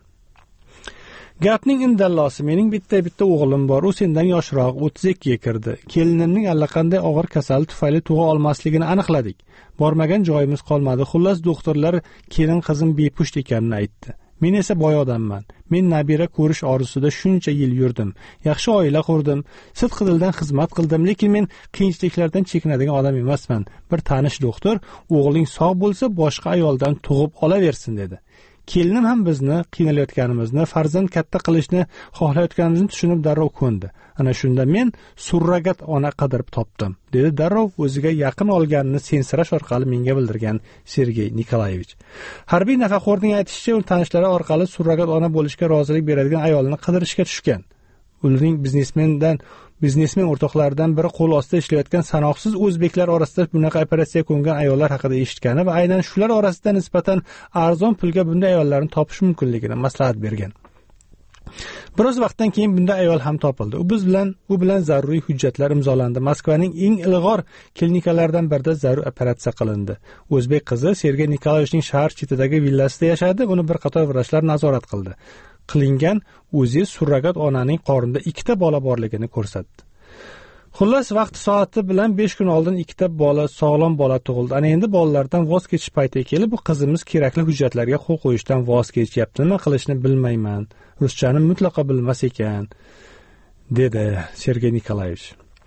Gapning indallosi, mening bitta o'g'lim bor, u sendan yoshroq, 32 ga kirdi. Kelinimning allaqanday og'ir kasali tufayli tug'a olmasligini aniqladik. Bormagan joyimiz qolmadi. Xullas, doktorlar kelin qizim bepusht ekanini aytdi. Men esa boy odamman. Men nabira ko'rish orzusida shuncha yil yurdim. Yaxshi oila qurdim, sidqi dildan xizmat qildim, lekin men qiyinchiliklardan chekinadigan odam emasman. Bir tanish doktor, o'g'ling sog' bo'lsa, boshqa ayoldan tug'ib olaversin dedi. Kelinim ham bizni qiynalayotganimizni, farzand katta qilishni xohlayotganimizni tushunib darrov ko'ndi. Ana shunda men surrogat ona qidirib topdim, dedi darrov o'ziga yaqin olganini sensirash orqali menga bildirgan Sergey Nikolayevich. Harbiy nafaqorning aytishicha, u tanishlari orqali surrogat ona bo'lishga rozilik beradigan ayolni qidirishga tushgan. Ularning biznesmen o'rtoqlaridan biri qo'l ostida ishlayotgan sanoqsiz o'zbeklar orasida bunaqa operatsiya ko'ngan ayollar haqida eshitgani va aynan shular orasida nisbatan arzon pulga bunday ayollarni topish mumkinligini maslahat bergan. Biroz vaqtdan keyin bunday ayol ham topildi. U bilan zaruriy hujjatlar imzolandi. Moskvaning eng ilg'or klinikalaridan birida zarur operatsiya qilindi. O'zbek qizi Sergey Nikolayevichning shahar chetidagi villasida yashadi. Uni bir qator vrachlar nazorat qildi. Qilingan o'zi surrogat onaning qornida 2 ta bola borligini ko'rsatdi. Xullas, vaqt soati bilan 5 kun oldin 2 ta sog'lom bola tug'ildi. Ana endi bolalardan voz kechish payti kelib, bu qizimiz kerakli hujjatlarga qo'l qo'yishdan voz kechyapti. Nima qilishni bilmayman. Ruschani mutlaqo bilmas ekan, dedi Sergey Nikolayevich.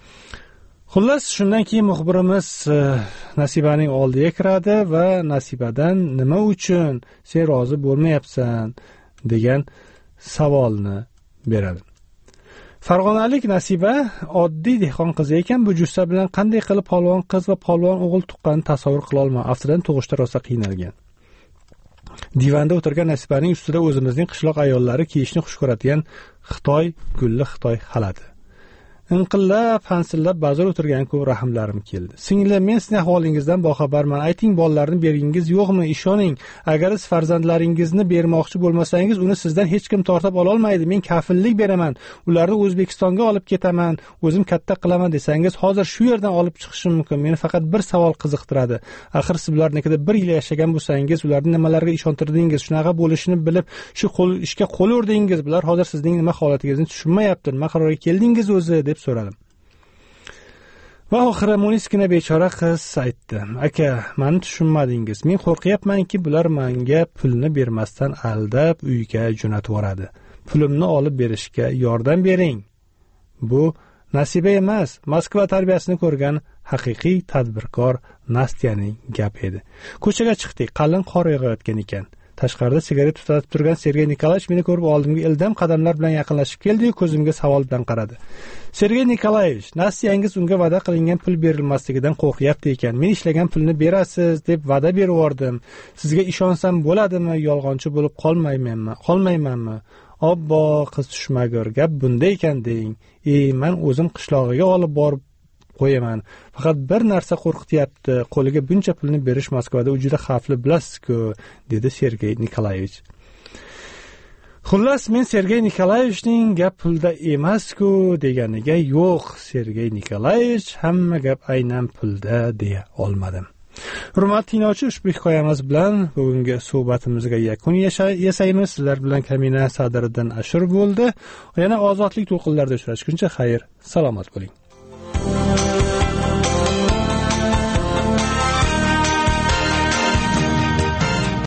Xullas, shundan keyin muxbirimiz Nasibaning oldiga kiradi va Nasibadan nima uchun sen rozi bo'lmayapsan degan savolni beradi. Farg'onalik Nasiba oddiy dehqon qiz ekan, bu jussa bilan qanday qilib polvon qiz va polvon o'g'il tuqqanini tasavvur qila olmayman. Aftidan tug'ishda rosa qiynalgan. Divanda o'tirgan Nasibaning ustida o'zimizning qishloq ayollari kiyishni xush ko'radigan gulli Xitoy xalati. Inqillab, hansillab ba'zir o'tirgan-ku rahmlarim keldi. Singlim, men sizning ahvolingizdan boxabarman. Ayting, bolalarni beringiz yo'qmi? Ishoning, agar siz farzandlaringizni bermoqchi bo'lmasangiz, uni sizdan hech kim tortib ola olmaydi. Men kafillik beraman. Ularni O'zbekistonga olib ketaman, o'zim katta qilaman desangiz, hozir shu yerdan olib chiqishim mumkin. Meni faqat bir savol qiziqtiradi. Axir siz ularnikida 1 yil yashagan bo'lsangiz, ularni nimalarga ishontirdingiz? Shunaqa bo'lishini bilib, shu ishga qo'l urdingiz. Bular hozir sizning nima holatingizni tushunmayapti. Nima qarorga keldingiz o'zi deb so'radim. Va oxiri Muniskina bechora qiz aytdi: "Aka, meni tushunmadingiz. Men qo'rqyapmanki, bular menga pulni bermasdan aldab uyga jo'natib yuboradi. Pulimni olib berishga yordam bering." Bu Nasiba emas, Moskva tarbiyasini ko'rgan haqiqiy tadbirkor Nastyaning gapi edi. Ko'chaga chiqdik. Qalin qor yog'ayotgan ekan. Tashqarida sigaret tutatib turgan Sergey Nikolayevich meni ko'rib oldimga ildam qadamlar bilan yaqinlashib keldi-yu, ko'zimga savol bilan qaradi. Sergey Nikolayevich, nasiyangiz unga va'da qilingan pul berilmasligidan qo'rqyapti ekan. Men ishlagan pulni berasiz deb va'da berib yubordim. Sizga ishonsam bo'ladimi? Yolg'onchi bo'lib qolmaymanmi? Obbo, qiz tushmagur, gap bunda ekan deng. Men o'zim qishlog'iga olib borib qo'yaman. Faqat bir narsa qo'rqityapti. Qo'liga buncha pulni berish Moskvada juda xavfli, bilasiz-ku, dedi Sergey Nikolayevich. Xullas, men Sergey Nikolayevichning gap pulda emas-ku deganiga yo'q, Sergey Nikolayevich hamma gap aynan pulda deya olmadim. Hurmatli tinglovchi, ushbu hikoyamiz bilan bugungi suhbatimizga yakun yasaymiz. Sizlar bilan Kamina Sadiriddin Ashur bo'ldi. Yana ozodlik to'lqinlarida uchrashguncha xayr, salomat bo'ling.